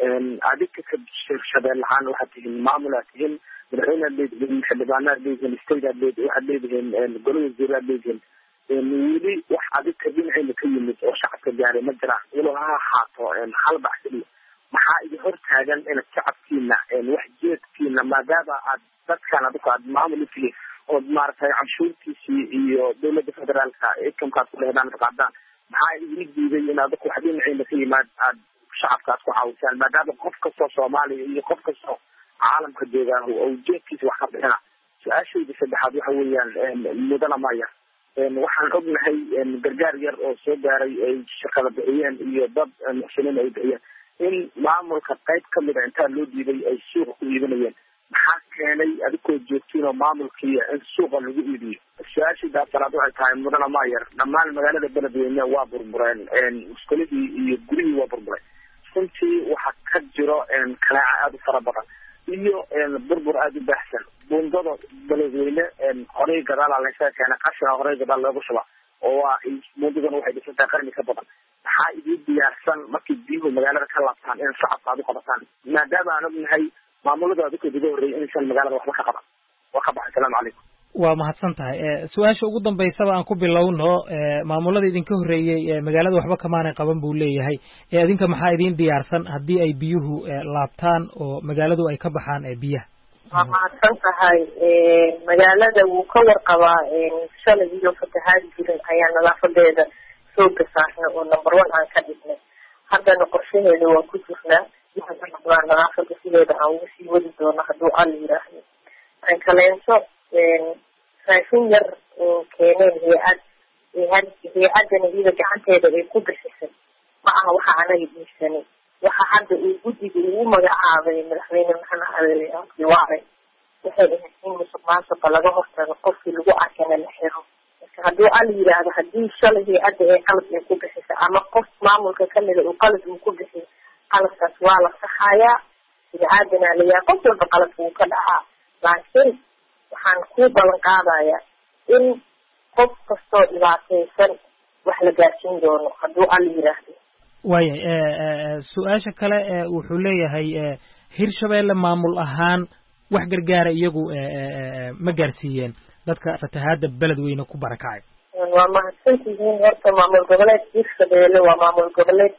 adika ka shabeel ahaan waxaad tihiin maamulaad tihiin madaxweynead leedihiin xildhibaanaad leedihiin stateaad leedihiin waxaad leedihiin golo wasiiraad leedihiin weli wax adika dhinacayna ka yimid oo shacabka gaaray ma jiraan walow ha ahaato hal baxsiliya maxaa idin hor taagan inaad shacabkiina wax jeedkiina maadaama aad dadkan adika aad maamul utihiin ood maaragtay canshuurtiisii iyo dawladda federaalka ikamkaad ku lehdaan qaadaan maxaa idin diiday in adika wax dhinacayna ka yimaad aad shacabka aad ku caawisaan maadaama qof kastoo soomaaliya iyo qof kastoo caalamka joogaah oo jeedkiisa wax ka bixina su-aashayda saddexaad waxa weeyaan mudana maayar waxaan ognahay gargaar yar oo soo gaaray ay shaqada bixiyeen iyo dad muxsiniin ay bixiyeen in maamulka qayb kamid a intaa loo diiday ay suuqa ku iibinayeen maxaa keenay adigoo joogtiin oo maamulkii in suuqa lagu iibiyo su-aashayda afaraad waxay tahay mudana maayar dhammaan magaalada beledweyne waa burbureen muskuladii iyo gurihii waa burburay runtii waxaa ka jiro kanaaca aada u fara badan iyo burbur aada u baahsan bundada beledweyne horey gadaala laysaga keena qashina horey gadaal loogu shuba oo bundaduna waxay dhisantahay qarni ka badan maxaa idin diyaarsan markii biyuhu magaalada ka laabtaan in shacabka aad u qabataan maadaama aan ognahay maamulada adikood uga horreeyay inaysan magaalada waxba ka qaban waa ka baxay asalaamu calaykum waa mahadsan tahay su-aasha ugu dambaysaba aan ku bilowno maamulada idinka horreeyey magaalada waxba kamaanay qaban buu leeyahay idinka maxaa idin diyaarsan haddii ay biyuhu laabtaan oo magaaladu ay ka baxaan biyaha waa mahadsan tahay magaalada wuu ka warqabaa shalay iyo fatahaad jirin ayaa nadaafadeeda sooga saarna oo number 1 aan ka dhignay haddana qorshaheeda waa ku jirnaa waxaan rabnaa nadaafada sideeda aan ugu sii wadi doono hadduu al yidhaahdo aan kaleento raashin yar oo keeneen hay-adana iyada gacanteeda ay ku bixisay ma aha waxa anaga dhiibsanay waxa hadda uu guddiga ugu magacaabay madaxweyne maxamed cabdiwaare waxay ahayd in musuq maasuqa laga hortago qofkii lagu arkana la xiro marka hadduu al yidhaahdo haddii shalay hay-adda ee qalab ay ku bixisay ama qof maamulka kamida uu qalab uu ku bixiy qalabkaas waa la saxayaa bini-aadana layaa qof walba qalabka uu ka dhacaa laakiin waxaan ku ballan qaadayaa in qof kastoo dhibaataysan wax la gaarsiin doono hadduu al yidhaahdo waaya su-aasha kale wuxuu leeyahay Hirshabeelle maamul ahaan wax gargaara iyagu ma gaarsiiyeen dadka fatahaada beledweyne ku barakacay. waa mahadsantihiin. horta maamul goboleed Hirshabeelle waa maamul goboleed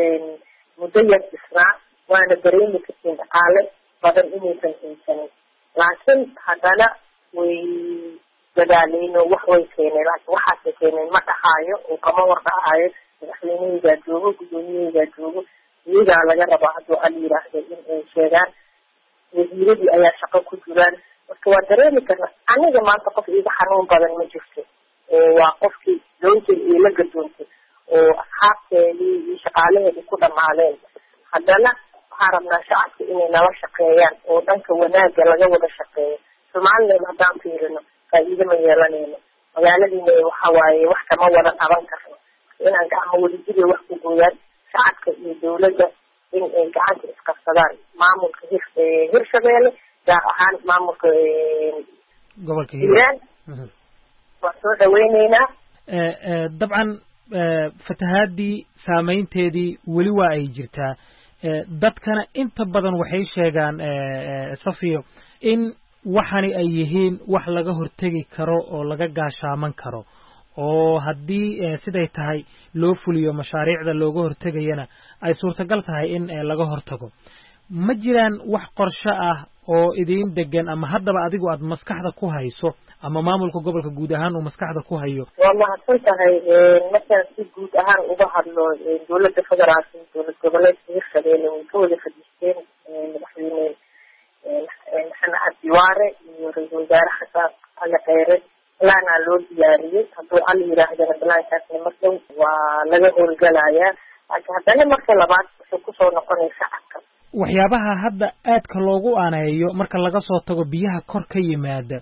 muddo yar dhisnaa, waana dareemi kartiin dhaqaale badan inaysan haysanin, laakiin haddana way dadaaleen oo wax way keeneen, laakiin waxaasay keeneen ma dhahaayo oo kama war dhahaayo. madaxweynahaygaa joogo, gudoomiyahaygaa joogo, iyagaa laga rabaa hadduu al yiraahdo in ay sheegaan. wasiiradii ayaa shaqo ku jiraan, marka waa dareemi karna. aniga maanta qof iga xanuun badan ma jirto, waa qofkii doonteed iyo la gadoontay oo asxaabteedii iyo shaqaalaheedii ku dhamaadeen. haddana waxaan rabnaa shacabka inay nala shaqeeyaan oo dhanka wanaagga laga wada shaqeeyo. Somaliland haddaan fiirino faa'iido ma yeelanayno, magaaladiina waxa waaye wax kama wada qaban karno. inaan gacmo wadajir wax ku gooyaan shacabka iyo dawladda in ay gacanta isqabsadaan. maamulka Hirshabeelle gaar ahaan maamulka gobolka Hiiraan waa soo dhaweyneynaa. dabcan fatahaadii saameynteedii weli waa ay jirtaa. dadkana inta badan waxay sheegaan Safiyo in waxani ay yihiin wax laga hortegi karo oo laga gaashaaman karo, oo haddii siday tahay loo fuliyo mashaariicda looga hortegayana ay suurtagal tahay in laga hortago. ma jiraan wax qorshe ah oo idin degan ama haddaba adigu aad maskaxda ku hayso ama maamulka gobolka guud ahaan uu maskaxda ku hayo? waa mahadsan tahay. markaan si guud ahaan uga hadlo dowladda federaalka iyo dowlad goboleedka Hirshabeelle way ka wada fadhiisteen madaxweyne Maxamed Cabdi Waare iyo ra-iisul wasaare Xasan Cali Kheyre. balaanaa loo diyaariyey, hadduu al yiraahdana balaankaasna markan waa laga howlgalayaa, laakiin haddana marka labaad wuxuu kusoo noqonaya shacabka. waxyaabaha hadda aadka loogu aaneeyo marka laga soo tago biyaha kor ka yimaada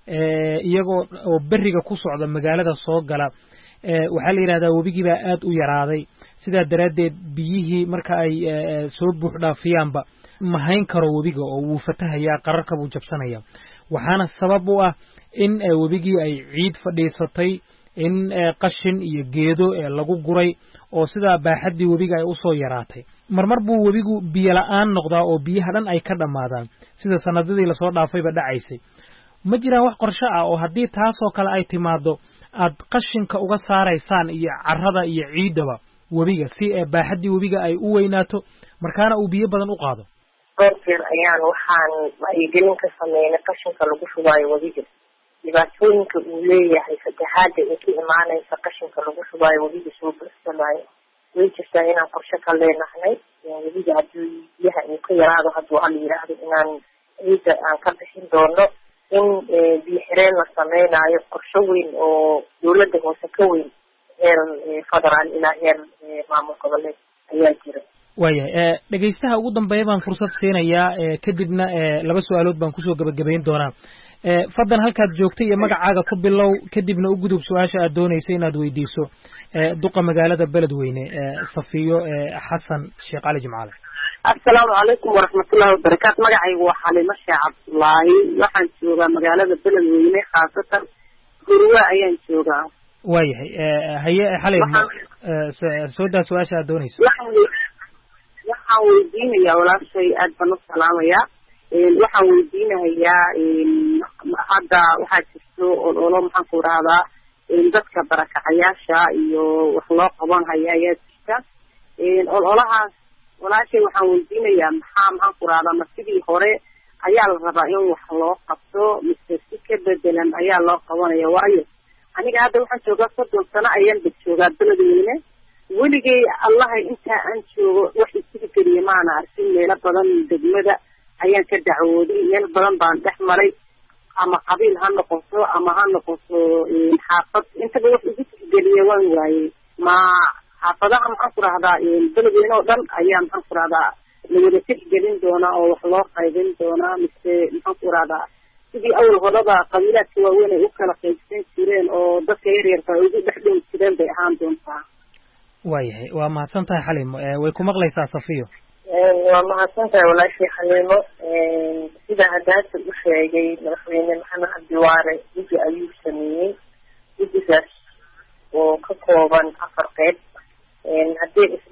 iyagoo oo beriga ku socda magaalada soo gala, waxaa la yidhahdaa webigii baa aad u yaraaday, sidaa daraaddeed biyihii marka ay soo buux dhaafiyaanba ma hayn karo webiga oo wuu fatahayaa, qararka buu jabsanaya. waxaana sabab u ah in webigii ay ciid fadhiisatay, in qashin iyo geedo lagu guray oo sidaa baaxaddii webiga ay usoo yaraatay. marmar buu webigu biyo la'aan noqdaa oo biyaha dhan ay ka dhammaadaan, sida sanadadii lasoo dhaafayba dhacaysay. ma jiraan wax qorshe ah oo haddii taasoo kale ay timaado aad qashinka uga saaraysaan iyo carrada iyo ciiddaba webiga si baaxaddii webiga ay u weynaato markaana uu biyo badan u qaado? dhowr jeer ayaan waxaan wacyigelin ka sameynay qashinka lagu shubaayo webiga, dhibaatooyinka uu leeyahay fatahaada ee ka imaanaysa qashinka lagu shubaayo webiga soo buuxsamaayo. way jirtaa inaan qorshe ka leenahnay webiga haddii biyaha uu ka yaraado, hadduu al yiraahdo inaan ciidda aan ka bixin doono, in biyo xireen la sameynaayo. qorshe weyn oo dawladda hoose ka weyn heer federaal ilaa heer maamul goboleed ayaa jira. waayahay dhegaystaha ugu dambeeya baan fursad siinayaa, kadibna laba su-aalood baan kusoo gabagabayn doonaa. fadlan halkaad joogtay iyo magacaaga ku bilow, kadibna u gudub su-aasha aad doonaysa inaad weydiiso duqa magaalada beledweyne Safiyo Xasan Sheekh Cali Jimcaale. assalaamu calaykum waraxmatullaahi wabarakaatu. magacaygu waa Xaliimo Sheekh Cabdullaahi, waxaan joogaa magaalada beledweyne, khaasatan Gurwa ayaan joogaa. waayahay haye Xaliimo, soo daa su-aasha aad doonayso. waxaan weydiinayaa walaashay, aad baan u salaamayaa. waxaan weydiinayaa hadda waxaa jirto ololo maxaan ku rahdaa dadka barakacayaasha iyo wax loo qaban haya ayaa jirta. ololahaas walaashay waxaan weydiinayaa maxaan ku rahdaa ma sidii hore ayaa la rabaa in wax loo qabto mise si ka bedelan ayaa loo qabanaya? waayo aniga hadda waxaan joogaa 30 sano ayaan joogaa beledweyne, weligay allaha intaa aan joogo wax isugu geliya maana arkin. meelo badan degmada ayaan ka dacwooday, meel badan baan dhex maray, ama qabiil ha noqoto ama ha noqoto xaafad, intaba wax igu geliya waan waayey. ma xaafadaha maxaan ku rahdaa beledweyne oo dhan ayaa maxaan ku rahdaa lawada tixgelin doonaa oo wax loo qaybin doonaa, mise maxaan ku rahdaa sidii awal horeba qabiilaadka waaweyn ay u kala qaybsan jireen oo dadka yaryarka ay ugu dhex dhowi jireen bay ahaan doontaa? waayahay waa mahadsan tahay Xaliimo, way ku maqlaysaa Safiyo. waa mahadsan tahay walaashii Xaliimo. sida hadaasa u sheegay madaxweyne Maxamed Cabdi Waare, guddi ayuu sameeyey. guddigaas oo ka kooban 4 qeyb. haddii isdheheyso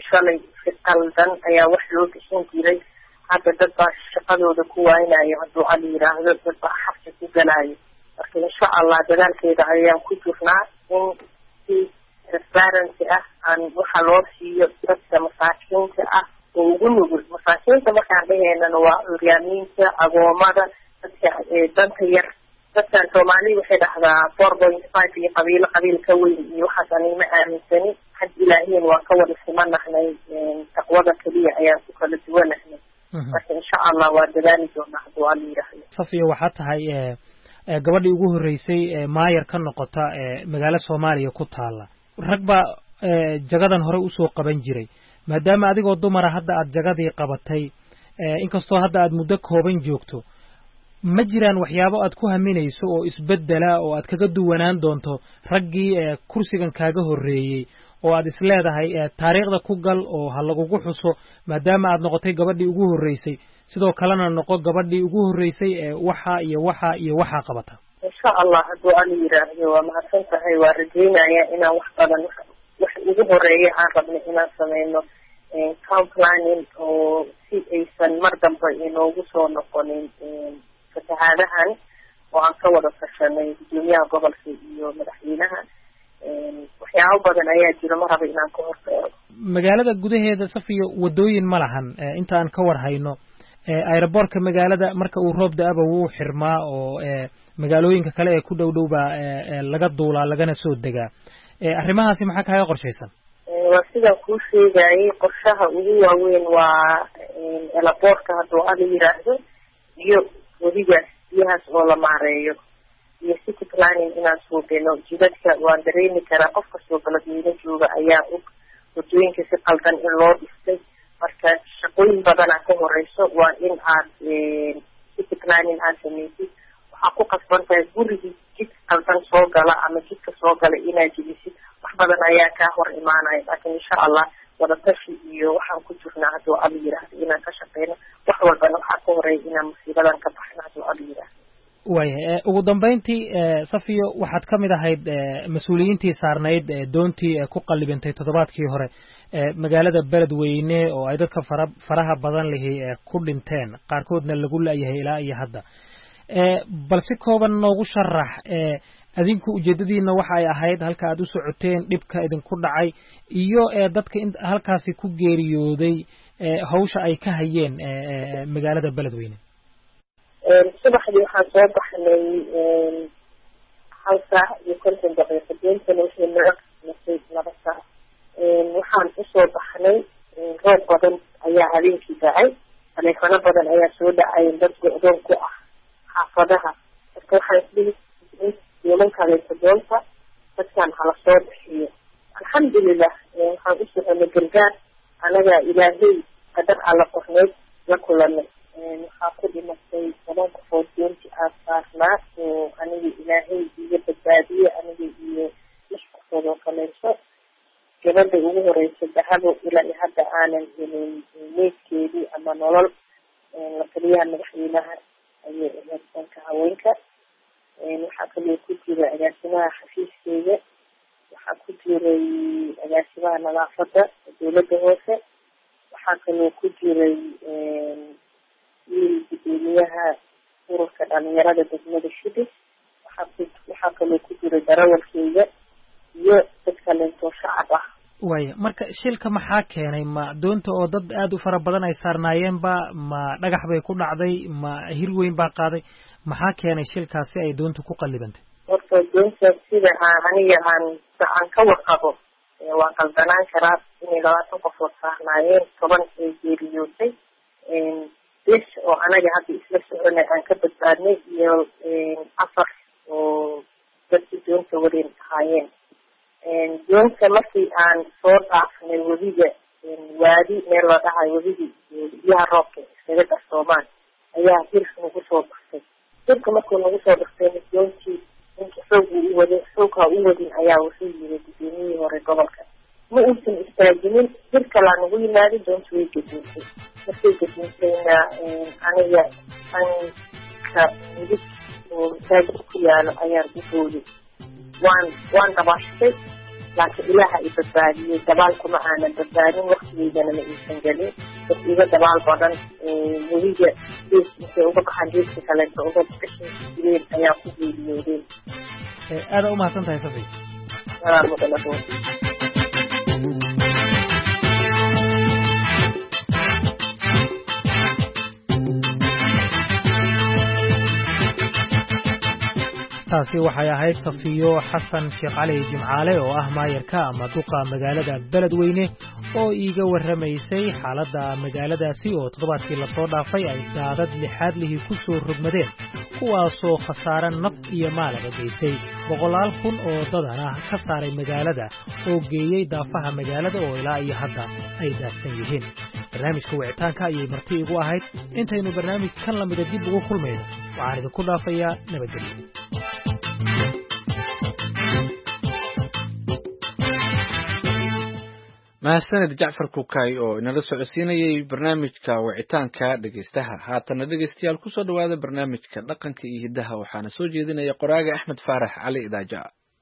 shalay si qaldan ayaa wax loo bixin jiray hadda dad baa shaqadooda ku waaynayo hadduu ala yidhaahdo dad baa xabsi ku galaayo marka insha allah dadaalkeeda ayaan ku jirnaa in si transparency ah aan waxa loo siiyo dadka masaakiinta ah oo ugu nugul masaakiinta markaan dhaheynana waa curyaamiinta agoomada dadka danta yar dadkan soomaaliya waxay dhahdaa 4.5 iyo qabiil ka weyn iyo waxaas anima aaminsani had ilaahiyan waa ka wada simanahnay taqwada keliya ayaan ku kala duwanahnay marka insha allah waa dadaali doonaa hadduu ala yidhaahdo safiya waxaa tahay gabadhii ugu horreysay maayar ka noqota magaalo soomaaliya ku taala rag baa jagadan hore usoo qaban jiray maadaama adigoo dumara hadda aad jagadii qabatay inkastoo hadda aad muddo kooban joogto ma jiraan waxyaabo aad ku haminayso oo isbeddela oo aad kaga duwanaan doonto raggii kursigan kaaga horreeyey oo aad isleedahay taariikhda ku gal oo ha lagugu xuso maadaama aad noqotay gabadhii ugu horreysay sidoo kalena noqo gabadhii ugu horreysay waxaa qabata insha allah hadduu ala yidhaahdo waa mahadsan tahay waa rajeynaya inaan wax badan wax ugu horeeya aan rabno inaan sameyno town planning oo si aysan mar dambe inoogu soo noqonin fatahaadahan oo aan ka wada tashanay gudoomiyaha gobolka iyo madaxweynaha waxyaabo badan ayaa jira ma raba inaan ka horteero magaalada gudaheeda safiyo wadooyin ma lahan inta aan ka war hayno aeroboortka magaalada marka uu roob da-aba wuu xirmaa oo magaalooyinka kale ee ku dhow dhow baa laga duulaa lagana soo degaa arrimahaasi maxaa kaaga qorshaysan waa sidaan kuu sheegayay qorshaha ugu waaweyn waa elaboortka hadduu ala yidhaahdo iyo wadigaas biyahaas oo la maareeyo iyo city planning inaan suubino jidadka waan dareemi karaa qof kastoo beledweyne jooga ayaa og wadooyinka si qaldan in loo dhistay marka shaqooyin badanaa ka horeyso waa in aad city planning aad samaysid waxaa ku qasban tahay gurigii jid qaldan soo gala ama jidka soo gala inaad jebisid wax badan ayaa kaa hor imaanaya laakiin insha allah wadatashi iyo waxaan ku jirnaa hadduu ala yidhaahdo inaan ka shaqeyno wax walbana waxaa ka horeeya inaan musiibadan ka baxno hadduu ala yidhaahdo waaya ugu dambeyntii safiyo waxaad ka mid ahayd mas-uuliyiintii saarnayd doontii ku qallibintay toddobaadkii hore magaalada beledweyne oo ay dadka faraha badan lihi ku dhinteen qaarkoodna lagu la-yahay ilaa iyo hadda bal si kooban noogu sharax adinku ujeedadiina waxa ay ahayd halka aad u socoteen dhibka idinku dhacay iyo dadka halkaasi ku geeriyooday hawsha ay ka hayeen magaalada beledweyne subaxdii waxaan soo baxnay 1 saac iyo 50 daqiiqo deentana waxay noo qismatay 2 saac waxaan usoo baxnay roob badan ayaa habeenkii dhacay taleefano badan ayaa soo dhacay dad go-doon ku ah xaafadaha marka waxaan isdhihi yeelankaleeto doonta dadkan hala soo bixiyo alxamdulilah waxaan u soconay gargaar anagaa ilaahay qadar alla qorneyd la kulanay waxaa ku dhimatay 7 qofood doontii aan saarnaa oo aniga ilaahay iga badbaadiyey aniga iyo 6 qofood oo kaleeto gabadha ugu horeysa dahabo ilaa iyo hadda aanan helin meydkeedii ama nolol la taliyaha madaxweynaha ayay ahayd danka haweenka waxaa kaloo ku jira agaasimaha xafiiskeeda waxaa ku jiray agaasimaha nadaafada dowladda hoose waxaa kaloo ku jiray gudoomiyaha ururka dhalinyarada degmada shidis waxaa kaloo ku jiray darawalkeyga iyo dad kaleentoo shacab ah waaya marka shilka maxaa keenay ma doonta oo dad aada u fara badan ay saarnaayeenba ma dhagax bay ku dhacday ma hir weyn baa qaaday maxaa keenay shilkaas si ay doonta ku qallibantay horta doonta sida aniga aan ka warqabo waa qaldanaan karaa inay 20 qofood saarnaayeen 10 ay geeriyootay bis oo anaga hadda isla soconay aan ka badbaadnay iyo 4 oo dadkii doonta wareen ahaayeen doonta markii aan soo dhaafnay wadiga waadi meel la dhahay wadigii biyaha roobka iskaga darsoomaan ayaa hir nagu soo baxtay hirka markuu nagu soo baxtay doontii inka xoogha u wadin ayaa wuxuu yiri gudoomiyihii hore gobolka ma uusan istaajinin hir kalaa nagu yimaada doonta way gadiintay markay gadiintayna aniga anka midig oo masaajid ku yaalo ayaan u booday waan dabaashtay laakiin ilaaha i badbaadiyey dabaal kuma aanan badbaadin waktigeydana ma iisan gelin dad iga dabaal badan weliga gees intay uga baxaan geeska kaleeto uga gashin jireen ayaa ku geeriyoodeen aada umahadsan tahay safi mudanado taasi waxay ahayd safiyo xasan sheekh cali jimcaale oo ah maayarka ama duqa magaalada beledweyne oo iiga warramaysay xaaladda magaaladaasi oo toddobaadkii lasoo dhaafay ay daadad lixaad lihii ku soo rogmadeen kuwaasoo khasaare naf iyo maalaba geystay 100,000 kun oo dadan ah ka saaray magaalada oo geeyey daafaha magaalada oo ilaa iyo hadda ay daadsan yihiin barnaamijka wicitaanka ayay marti igu ahayd intaynu barnaamij kan lamida dib ugu kulmayno waxaan idinku dhaafayaa nabadgelyo mahadsanid jacfar kukay oo inala socodsiinayay barnaamijka wicitaanka dhegaystaha haatana dhegaystayaal kusoo dhawaada barnaamijka dhaqanka iyo hiddaha waxaana soo jeedinaya qoraaga axmed faarax cali idaaja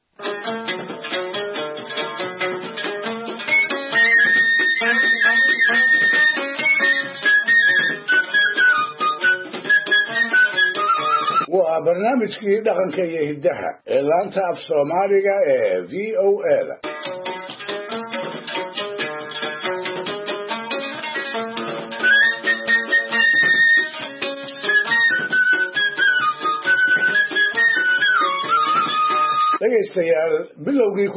waa barnaamijkii dhaqanka iyo hiddaha ee laanta af soomaaliga ee v o a da dhegaystayaal bilowgii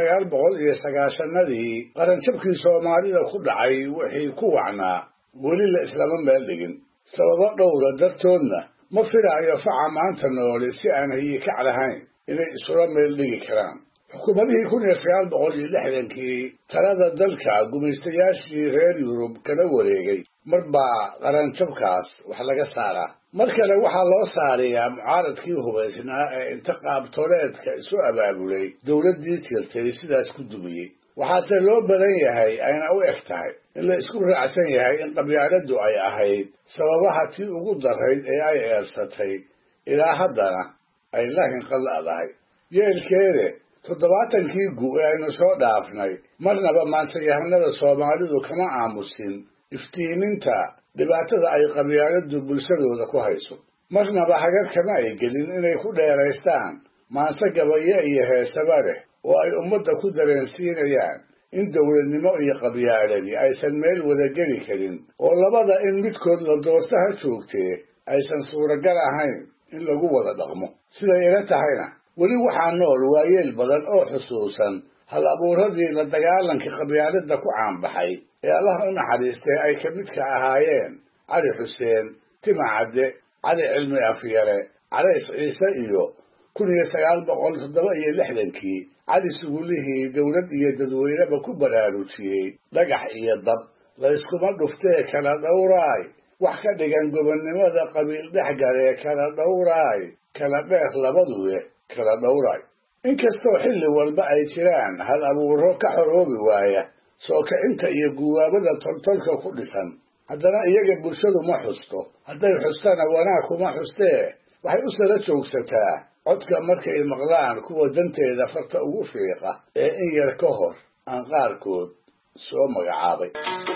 1990 qaranjabkii soomaalida ku dhacay wixii ku wacnaa weli la islama meel dhigin sababo dhowra dartoodna ma filaayo faca maanta noole si aan hayikac lahayn inay isula meel dhigi karaan xukuumadihii 1960kii talada dalka gumaystayaashii reer yurub kala wareegay mar baa qaranjabkaas wax laga saaraa mar kale waxaa loo saarayaa mucaaradkii hubaysnaa ee inta qaabtoleedka isu abaabulay dowladdii tirtay sidaas ku dumiyey waxaase loo badan yahay ayna u eg tahay in la isku raacsan yahay in qabyaaladdu ay ahayd sababaha tii ugu darayd ee ay eersatay ilaa haddana ay la hinqalla'dahay yeelkeede 70kii gu' ee aynu soo dhaafnay marnaba maansayahanada soomaalidu kama aamusin iftiiminta dhibaatada ay qabyaaladdu bulshadooda ku hayso marnaba hagar kama ay gelin inay ku dheeraystaan maanse gabayo iyo heesaba leh oo ay ummadda ku dareensiinayaan in dowladnimo iyo qabyaaladii aysan meel wada geli karin oo labada in midkood la doorto ha joogtee aysan suuragal ahayn in lagu wada dhaqmo siday ila tahayna weli waxaa nool waayeel badan oo xusuusan hal abuuradii la dagaalanka qabyaaladda ku caanbaxay ee allah u naxariistay ay ka midka ahaayeen cali xuseen tima cadde cali cilmi afyare calays ciise iyo 1967kii cali sugulihii dowlad iyo dadweyneba ku baraarujiyey dhagax iyo dab la iskuma dhuftee kala dhowraay wax ka dhigan gobonnimada qabiil dhexgalee kala dhowraay kala dheer labaduwe kala dhowraay inkastoo xilli walba ay jiraan hal abuuro ka xoroobi waaya soo kicinta iyo guwaabada toltolka ku dhisan haddana iyaga bulshadu ma xusto hadday xustana wanaag kuma xustee waxay u sala joogsataa codka markay maqlaan kuwa danteeda farta ugu fiiqa ee in yar ka hor aan qaarkood soo magacaabay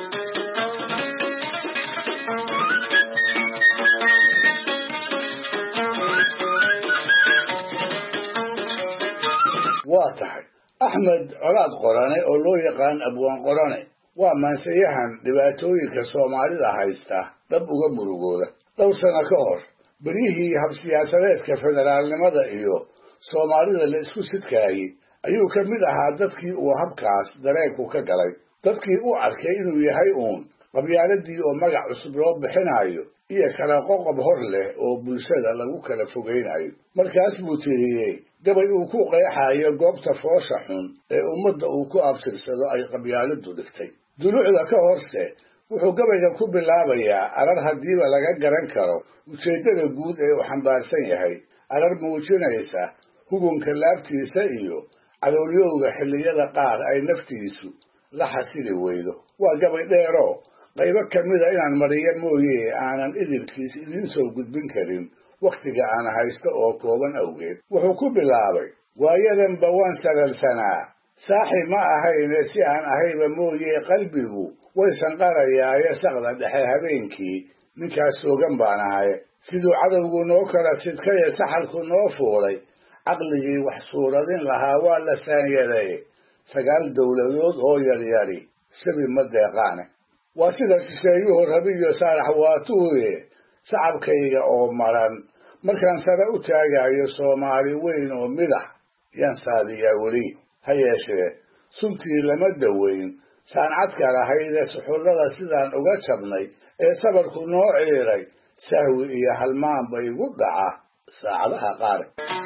waa tahay axmed colaad qorane oo loo yaqaan abwaan qorane waa maansayahan dhibaatooyinka soomaalida haysta dhab uga murugooda dhowr sano ka hor beryihii habsiyaasadeedka federaalnimada iyo soomaalida la isku sidkaayey ayuu ka mid ahaa dadkii uu habkaas dareenku ka galay dadkii u arkay inuu yahay uun qabyaaladii oo magac cusub loo bixinayo iyo kala qoqob hor leh oo bulshada lagu kala fogaynayo markaas buu tiriyey gabay uu ku qeexayo goobta foosha xun ee ummadda uu ku abtirsado ay qabyaaladdu dhigtay dulucda ka horse wuxuu gabayga ku bilaabayaa arar haddiiba laga garan karo ujeeddada guud ee uu xambaarsan yahay arar muujinaysa hugunka laabtiisa iyo cadowlyowga xilliyada qaar ay naftiisu la xasili weydo waa gabay dheero qaybo ka mida inaan mariyo mooye aanan idilkiis idiin soo gudbin karin wakhtiga aan haysto oo kooban awgeed wuxuu ku bilaabay waayadanba waan salalsanaa saaxi ma ahayne si aan ahayba mooye qalbigu way sanqarayaaye saqda dhexe habeenkii ninkaas soogan baan ahay siduu cadowgu noo kala sidkaye saxalku noo fuulay caqligii wax suuradin lahaa waa la saanyaday 9 dowladood oo yaryari sabi ma deeqaane waa sida shisheeyuhu rabiyo saalax waatuuye sacabkayga oo maran markaan sare u taagayo Soomaali weyn oo midax yaan saadiyaa weli ha yeeshee suntii lama daweyn saacadka lahayd suxullada sidaan uga jabnay ee sabarku noo ciiray sahwi iyo halmaan bay igu dhaca saacadaha qaar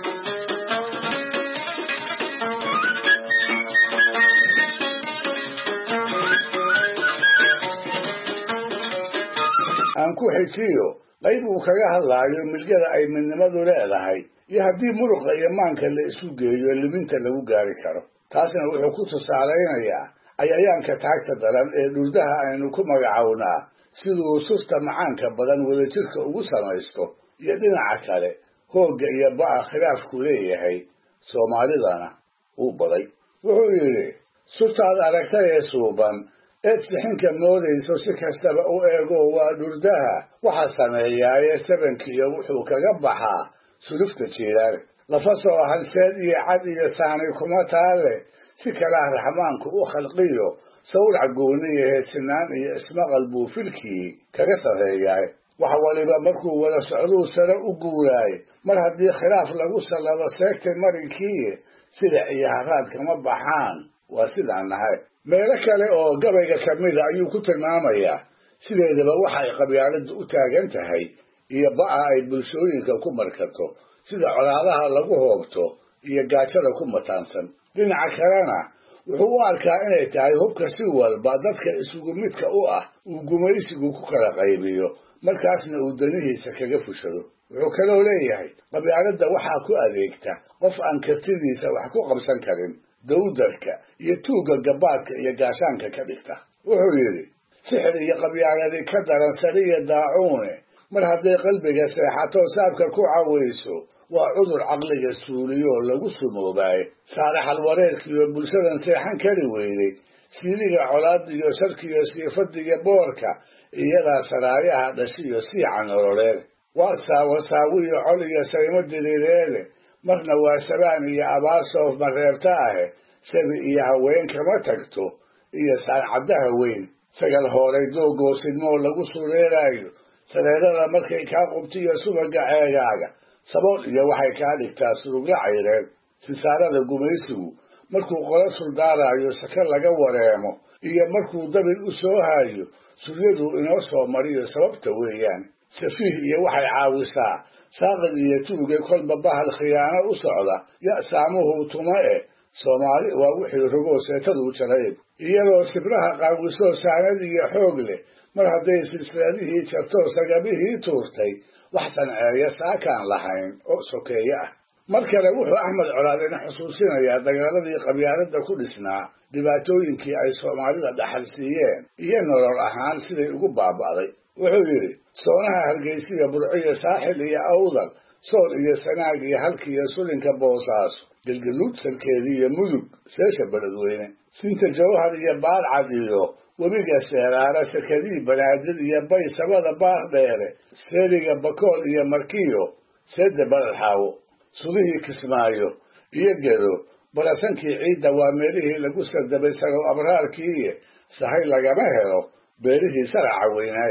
aan ku xijiyo qayb uu kaga hadlaayo milgada ay midnimadu leedahay iyo haddii muruqa iyo maanka la isu geeyo libinta lagu gaari karo taasna wuxuu ku tusaaleynayaa cayayaanka taagta daran ee dhurdaha aynu ku magacawnaa siduu susta macaanka badan wadajirka ugu samaysto iyo dhinaca kale hoogga iyo ba'a khilaafku leeyahay soomaalidana uu baday wuxuu yidhi sutaad aragtay ee suuban eed sixinka moodayso si kastaba u eego waa dhurdaha waxa sameeyaaye sabankiiyo wuxuu kaga baxaa sulufta jiilaale lafa soo halseed iyo cad iyo saani kuma taale si kalaa raxmaanku u khalqiyo sawrac gooniya heesinaan iyo ismaqal buu filkii kaga sarreeyaay wax waliba markuu wada socduu sare u guuraaye mar haddii khilaaf lagu sallado seegtay marinkii sida iyo haraad kama baxaan waa sidaan nahay meelo kale oo gabayga ka mida ayuu ku tilmaamayaa sideedaba waxa ay qabyaaladdu u taagan tahay iyo ba'a ay bulshooyinka ku markato sida colaadaha lagu hoobto iyo gaajada ku mataansan dhinaca kalena wuxuu u arkaa inay tahay hubka si walba dadka isugu midka u ah uu gumaysigu ku kala qaybiyo markaasna uu danihiisa kaga fushado wuxuu kaloo leeyahay qabyaaladda waxaa ku adeegta qof aan kartidiisa wax ku qabsan karin dawdarka iyo tuugga gabaadka iyo gaashaanka ka dhigta wuxuu yidhi sixir iyo qabyaaladii ka daran sariya daacuune mar hadday qalbiga seexato saabka ku cawayso waa cudur caqliga suuliyoo lagu sumoobaaye saaraxal wareerkiiyo bulshadan seexan kari weyday siiliga colaadiyo sharkiyo siifadiyo boorka iyadaa saraayaha dhashiyo siica nololeed waa saawasaawiyo col iyo saymo diriireede marna waa sabaan iyo abaasoof mareebta ahe sabi iyo haween kama tagto iyo saancaddaha weyn sagal hooray doogoosidmoo lagu sureeraayo sareerada markay kaa qubtiyo subaga ceegaaga sabool iyo waxay kaa dhigtaa surugla cayreed sisaarada gumaysigu markuu qolo suldaaraayo saka laga wareemo iyo markuu dabil u soo haayo suryaduu inoo soo mariyo sababta weeyaan safiih iyo waxay caawisaa saaqid iyo tuuge kolba bahal khiyaano u socda ya saamuhu tuma Soomaali waa wixii rogoo seetadu jarayb iyadoo sibraha qaawisoo saanad iyo xoog leh mar hadday silsiladihii jarto sagabihii tuurtay wax sanceeya saakaan lahayn oo sokeeye ah mar kale wuxuu Axmed Colaadina xusuusinayaa dagaaladii qabyaaladda ku dhisnaa dhibaatooyinkii ay Soomaalida dhaxal siiyeen iyo nolol ahaan siday ugu baaba'day wuxuu yidhi soonaha Hargeysa iyo Burco iyo Saaxil iyo Awdal sool iyo Sanaag iyo halkii iyo Sulinka Boosaaso galgaluud salkeedii iyo mudug seesha beledweyne sinta jawhar iyo baarcad iyo webiga seeraara sakadii banaadir iyo bay sabada baar dheere seeriga bakool iyo markiyo seeda balalxaawo sudihii kismaayo iyo gedo barasankii ciidda waa meelihii lagu sadabay sagow abraarkii sahay lagama helo beelihii saraca weynaay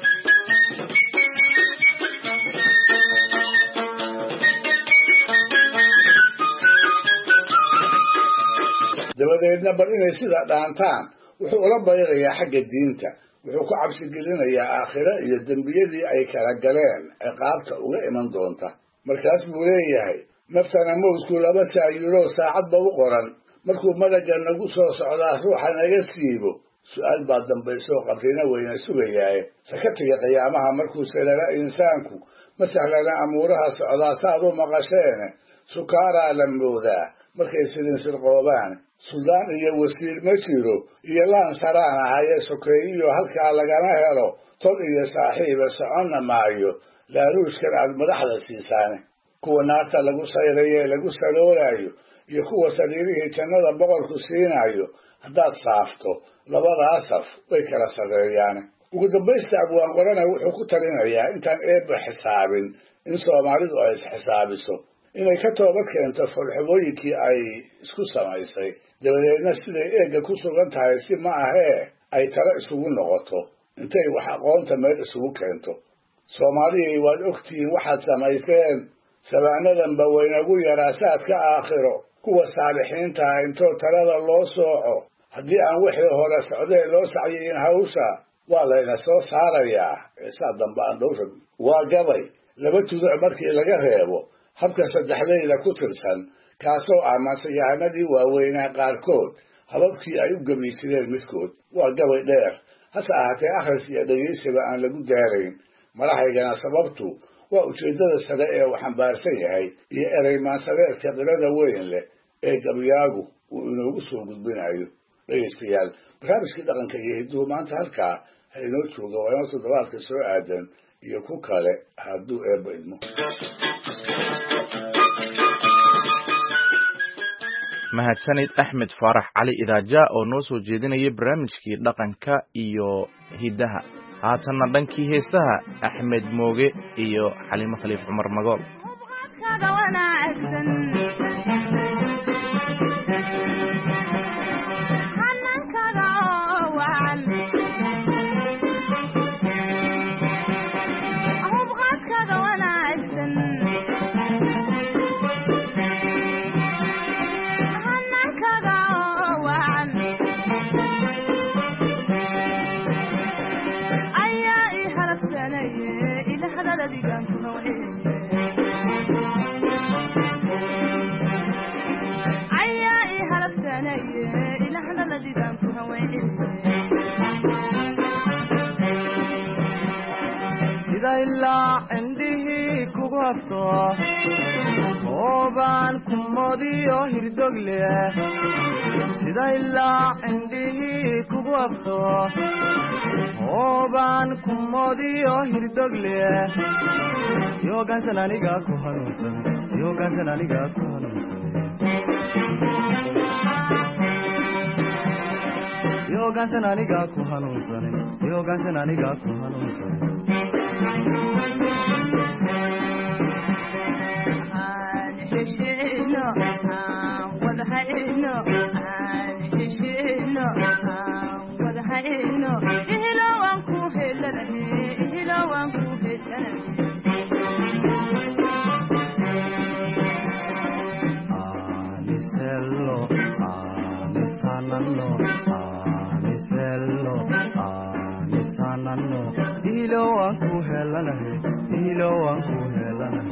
dabadeedna bal inay sida dhaantaan wuxuu ula bayrayaa xagga diinta wuxuu ku cabsi gelinayaa aakhiro iyo dembiyadii ay kala galeen ciqaabta uga iman doonta markaas buu leeyahay naftana mawdku laba saayiroo saacadba u qoran markuu malaga nagu soo socdaa ruuxa naga siibo su-aal baa dambaysoo qabrina weyna sugayaaye sakatiga qiyaamaha markuu selala insaanku ma sahlana amuuraha socdaa saad u maqasheene sukaaraa la moodaa markay sidin sirqoobaan suldaan iyo wasiir ma jiro iyo laan saraan ahaye sokeeyiyo halkaa lagama helo tol iyo saaxiiba soconna maayo laaluushkan aad madaxda siisaane kuwa naarta lagu sayraye lagu saloolaayo iyo kuwa sariirihii jannada boqorku siinayo haddaad saafto labadaa saf way kala sarreeyaane ugu dambaysta abwaan qorana wuxuu ku talinayaa intaan eebba xisaabin in soomaalidu ay isxisaabiso inay ka toobad keento folxumooyinkii ay isku samaysay dabadeedna siday eegga ku sugan tahay si ma ahee ay talo isugu noqoto intay wax aqoonta meel isugu keento soomaaliyay waad ogtihiin waxaad samayseen sabaanadanba waynagu yaraa saadka aakhiro kuwa saalixiintaha intoo talada loo sooco haddii aan wixii hore socdee loo sacyiyin hawsha waa layna soo saarayaa saa dambe aan dhowrag waa gabay laba tuduc markii laga reebo habka saddexleyda ku tirsan kaasoo ah mansayahanadii waaweynaa qaarkood hababkii ay u gebi jireen midkood waa gabay dheer hase ahaatee akhris iyo dhegaysiba aan lagu daarayn madaxaygana sababtu waa ujeeddada sare ee uu xambaarsan yahay iyo ereymaansadeedka qirada weyn leh ee gabyaagu uu inoogu soo gudbinayo dhegaystayaal barnaamijkii dhaqanka iyo hidduhu maanta halkaa ha inoo jooga waa inoo toddobaadka soo aadan iyo ku kale hadduu eebba idmo mahadsanid axmed faarax cali idaaja oo noo soo jeedinayay barnaamijkii dhaqanka iyo hiddaha haatanna dhankii heesaha axmed mooge iyo xaliimo khaliif cumar magool sida ilaa cindhihii kugu habto oobaan kumodiyo hirdogle sida ilaa cindhihii kugu habto oobaan kumodiyo hirdogle yoogaansan aniga ku hanuunsan yoogaansan aniga ku hanuunsan yoogaansan aniga ku hanuunsan yoogaansan aniga ku hanuunsan aan heshino aan wada hayno aan heshino aan wada hayno ihlo waan ku helanahay ihlo waan ku helanahay anisello anistananno anisello anistananno ihlo waan ku helanahay ihlo waan ku helanahay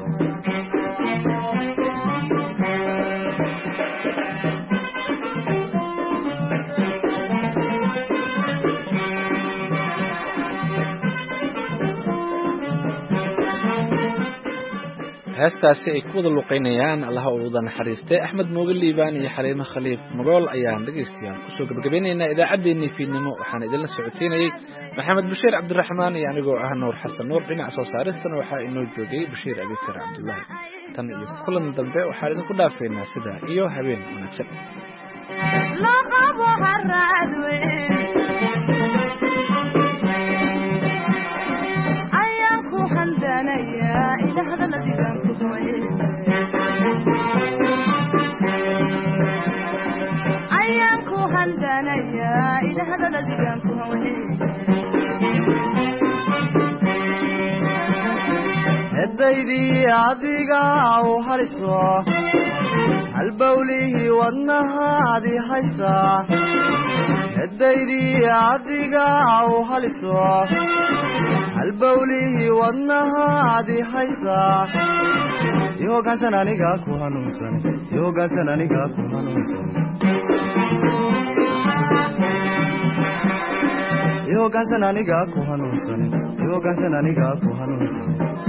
heestaasi ay ku wada luqaynayaan allaha uu wada naxariistay axmed mooge liibaan iyo xaliimo khaliif magool ayaan dhegaystayaal kusoo gabagabeynaynaa idaacaddeenii fiidnimo waxaan idinla socodsiinayey maxamed bashiir cabdiraxmaan iyo anigoo ah nuur xasan nuur dhinaca soo saaristana waxaa inoo joogay bashiir abikar cabdullaahi tan iyo kulan dambe waxaan idinku dhaafaynaa sidaa iyo habeen wanaagsan ayaanku handanaya ila hadala diganku hawe hedaydii adiga u haliso halbawlihii wadnahaadi haysa hedaydii adiga u haliso halbawlihii wadnahaadi haysa yoogaansan aniga ku hanuunsan yoogaansan aniga ku hanuunsan yoogaansan aniga ku hanuunsan yoogaansan aniga ku hanuunsan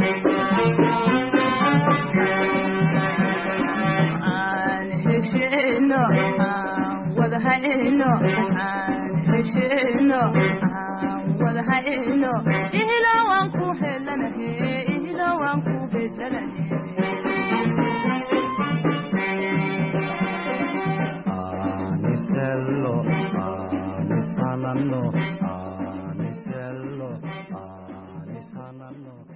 aan heshino aan wada hayno aan heshino aan wada hayno ihlo waan ku helanahay ihlo waan ku helanahay hanano anis hello anis hanano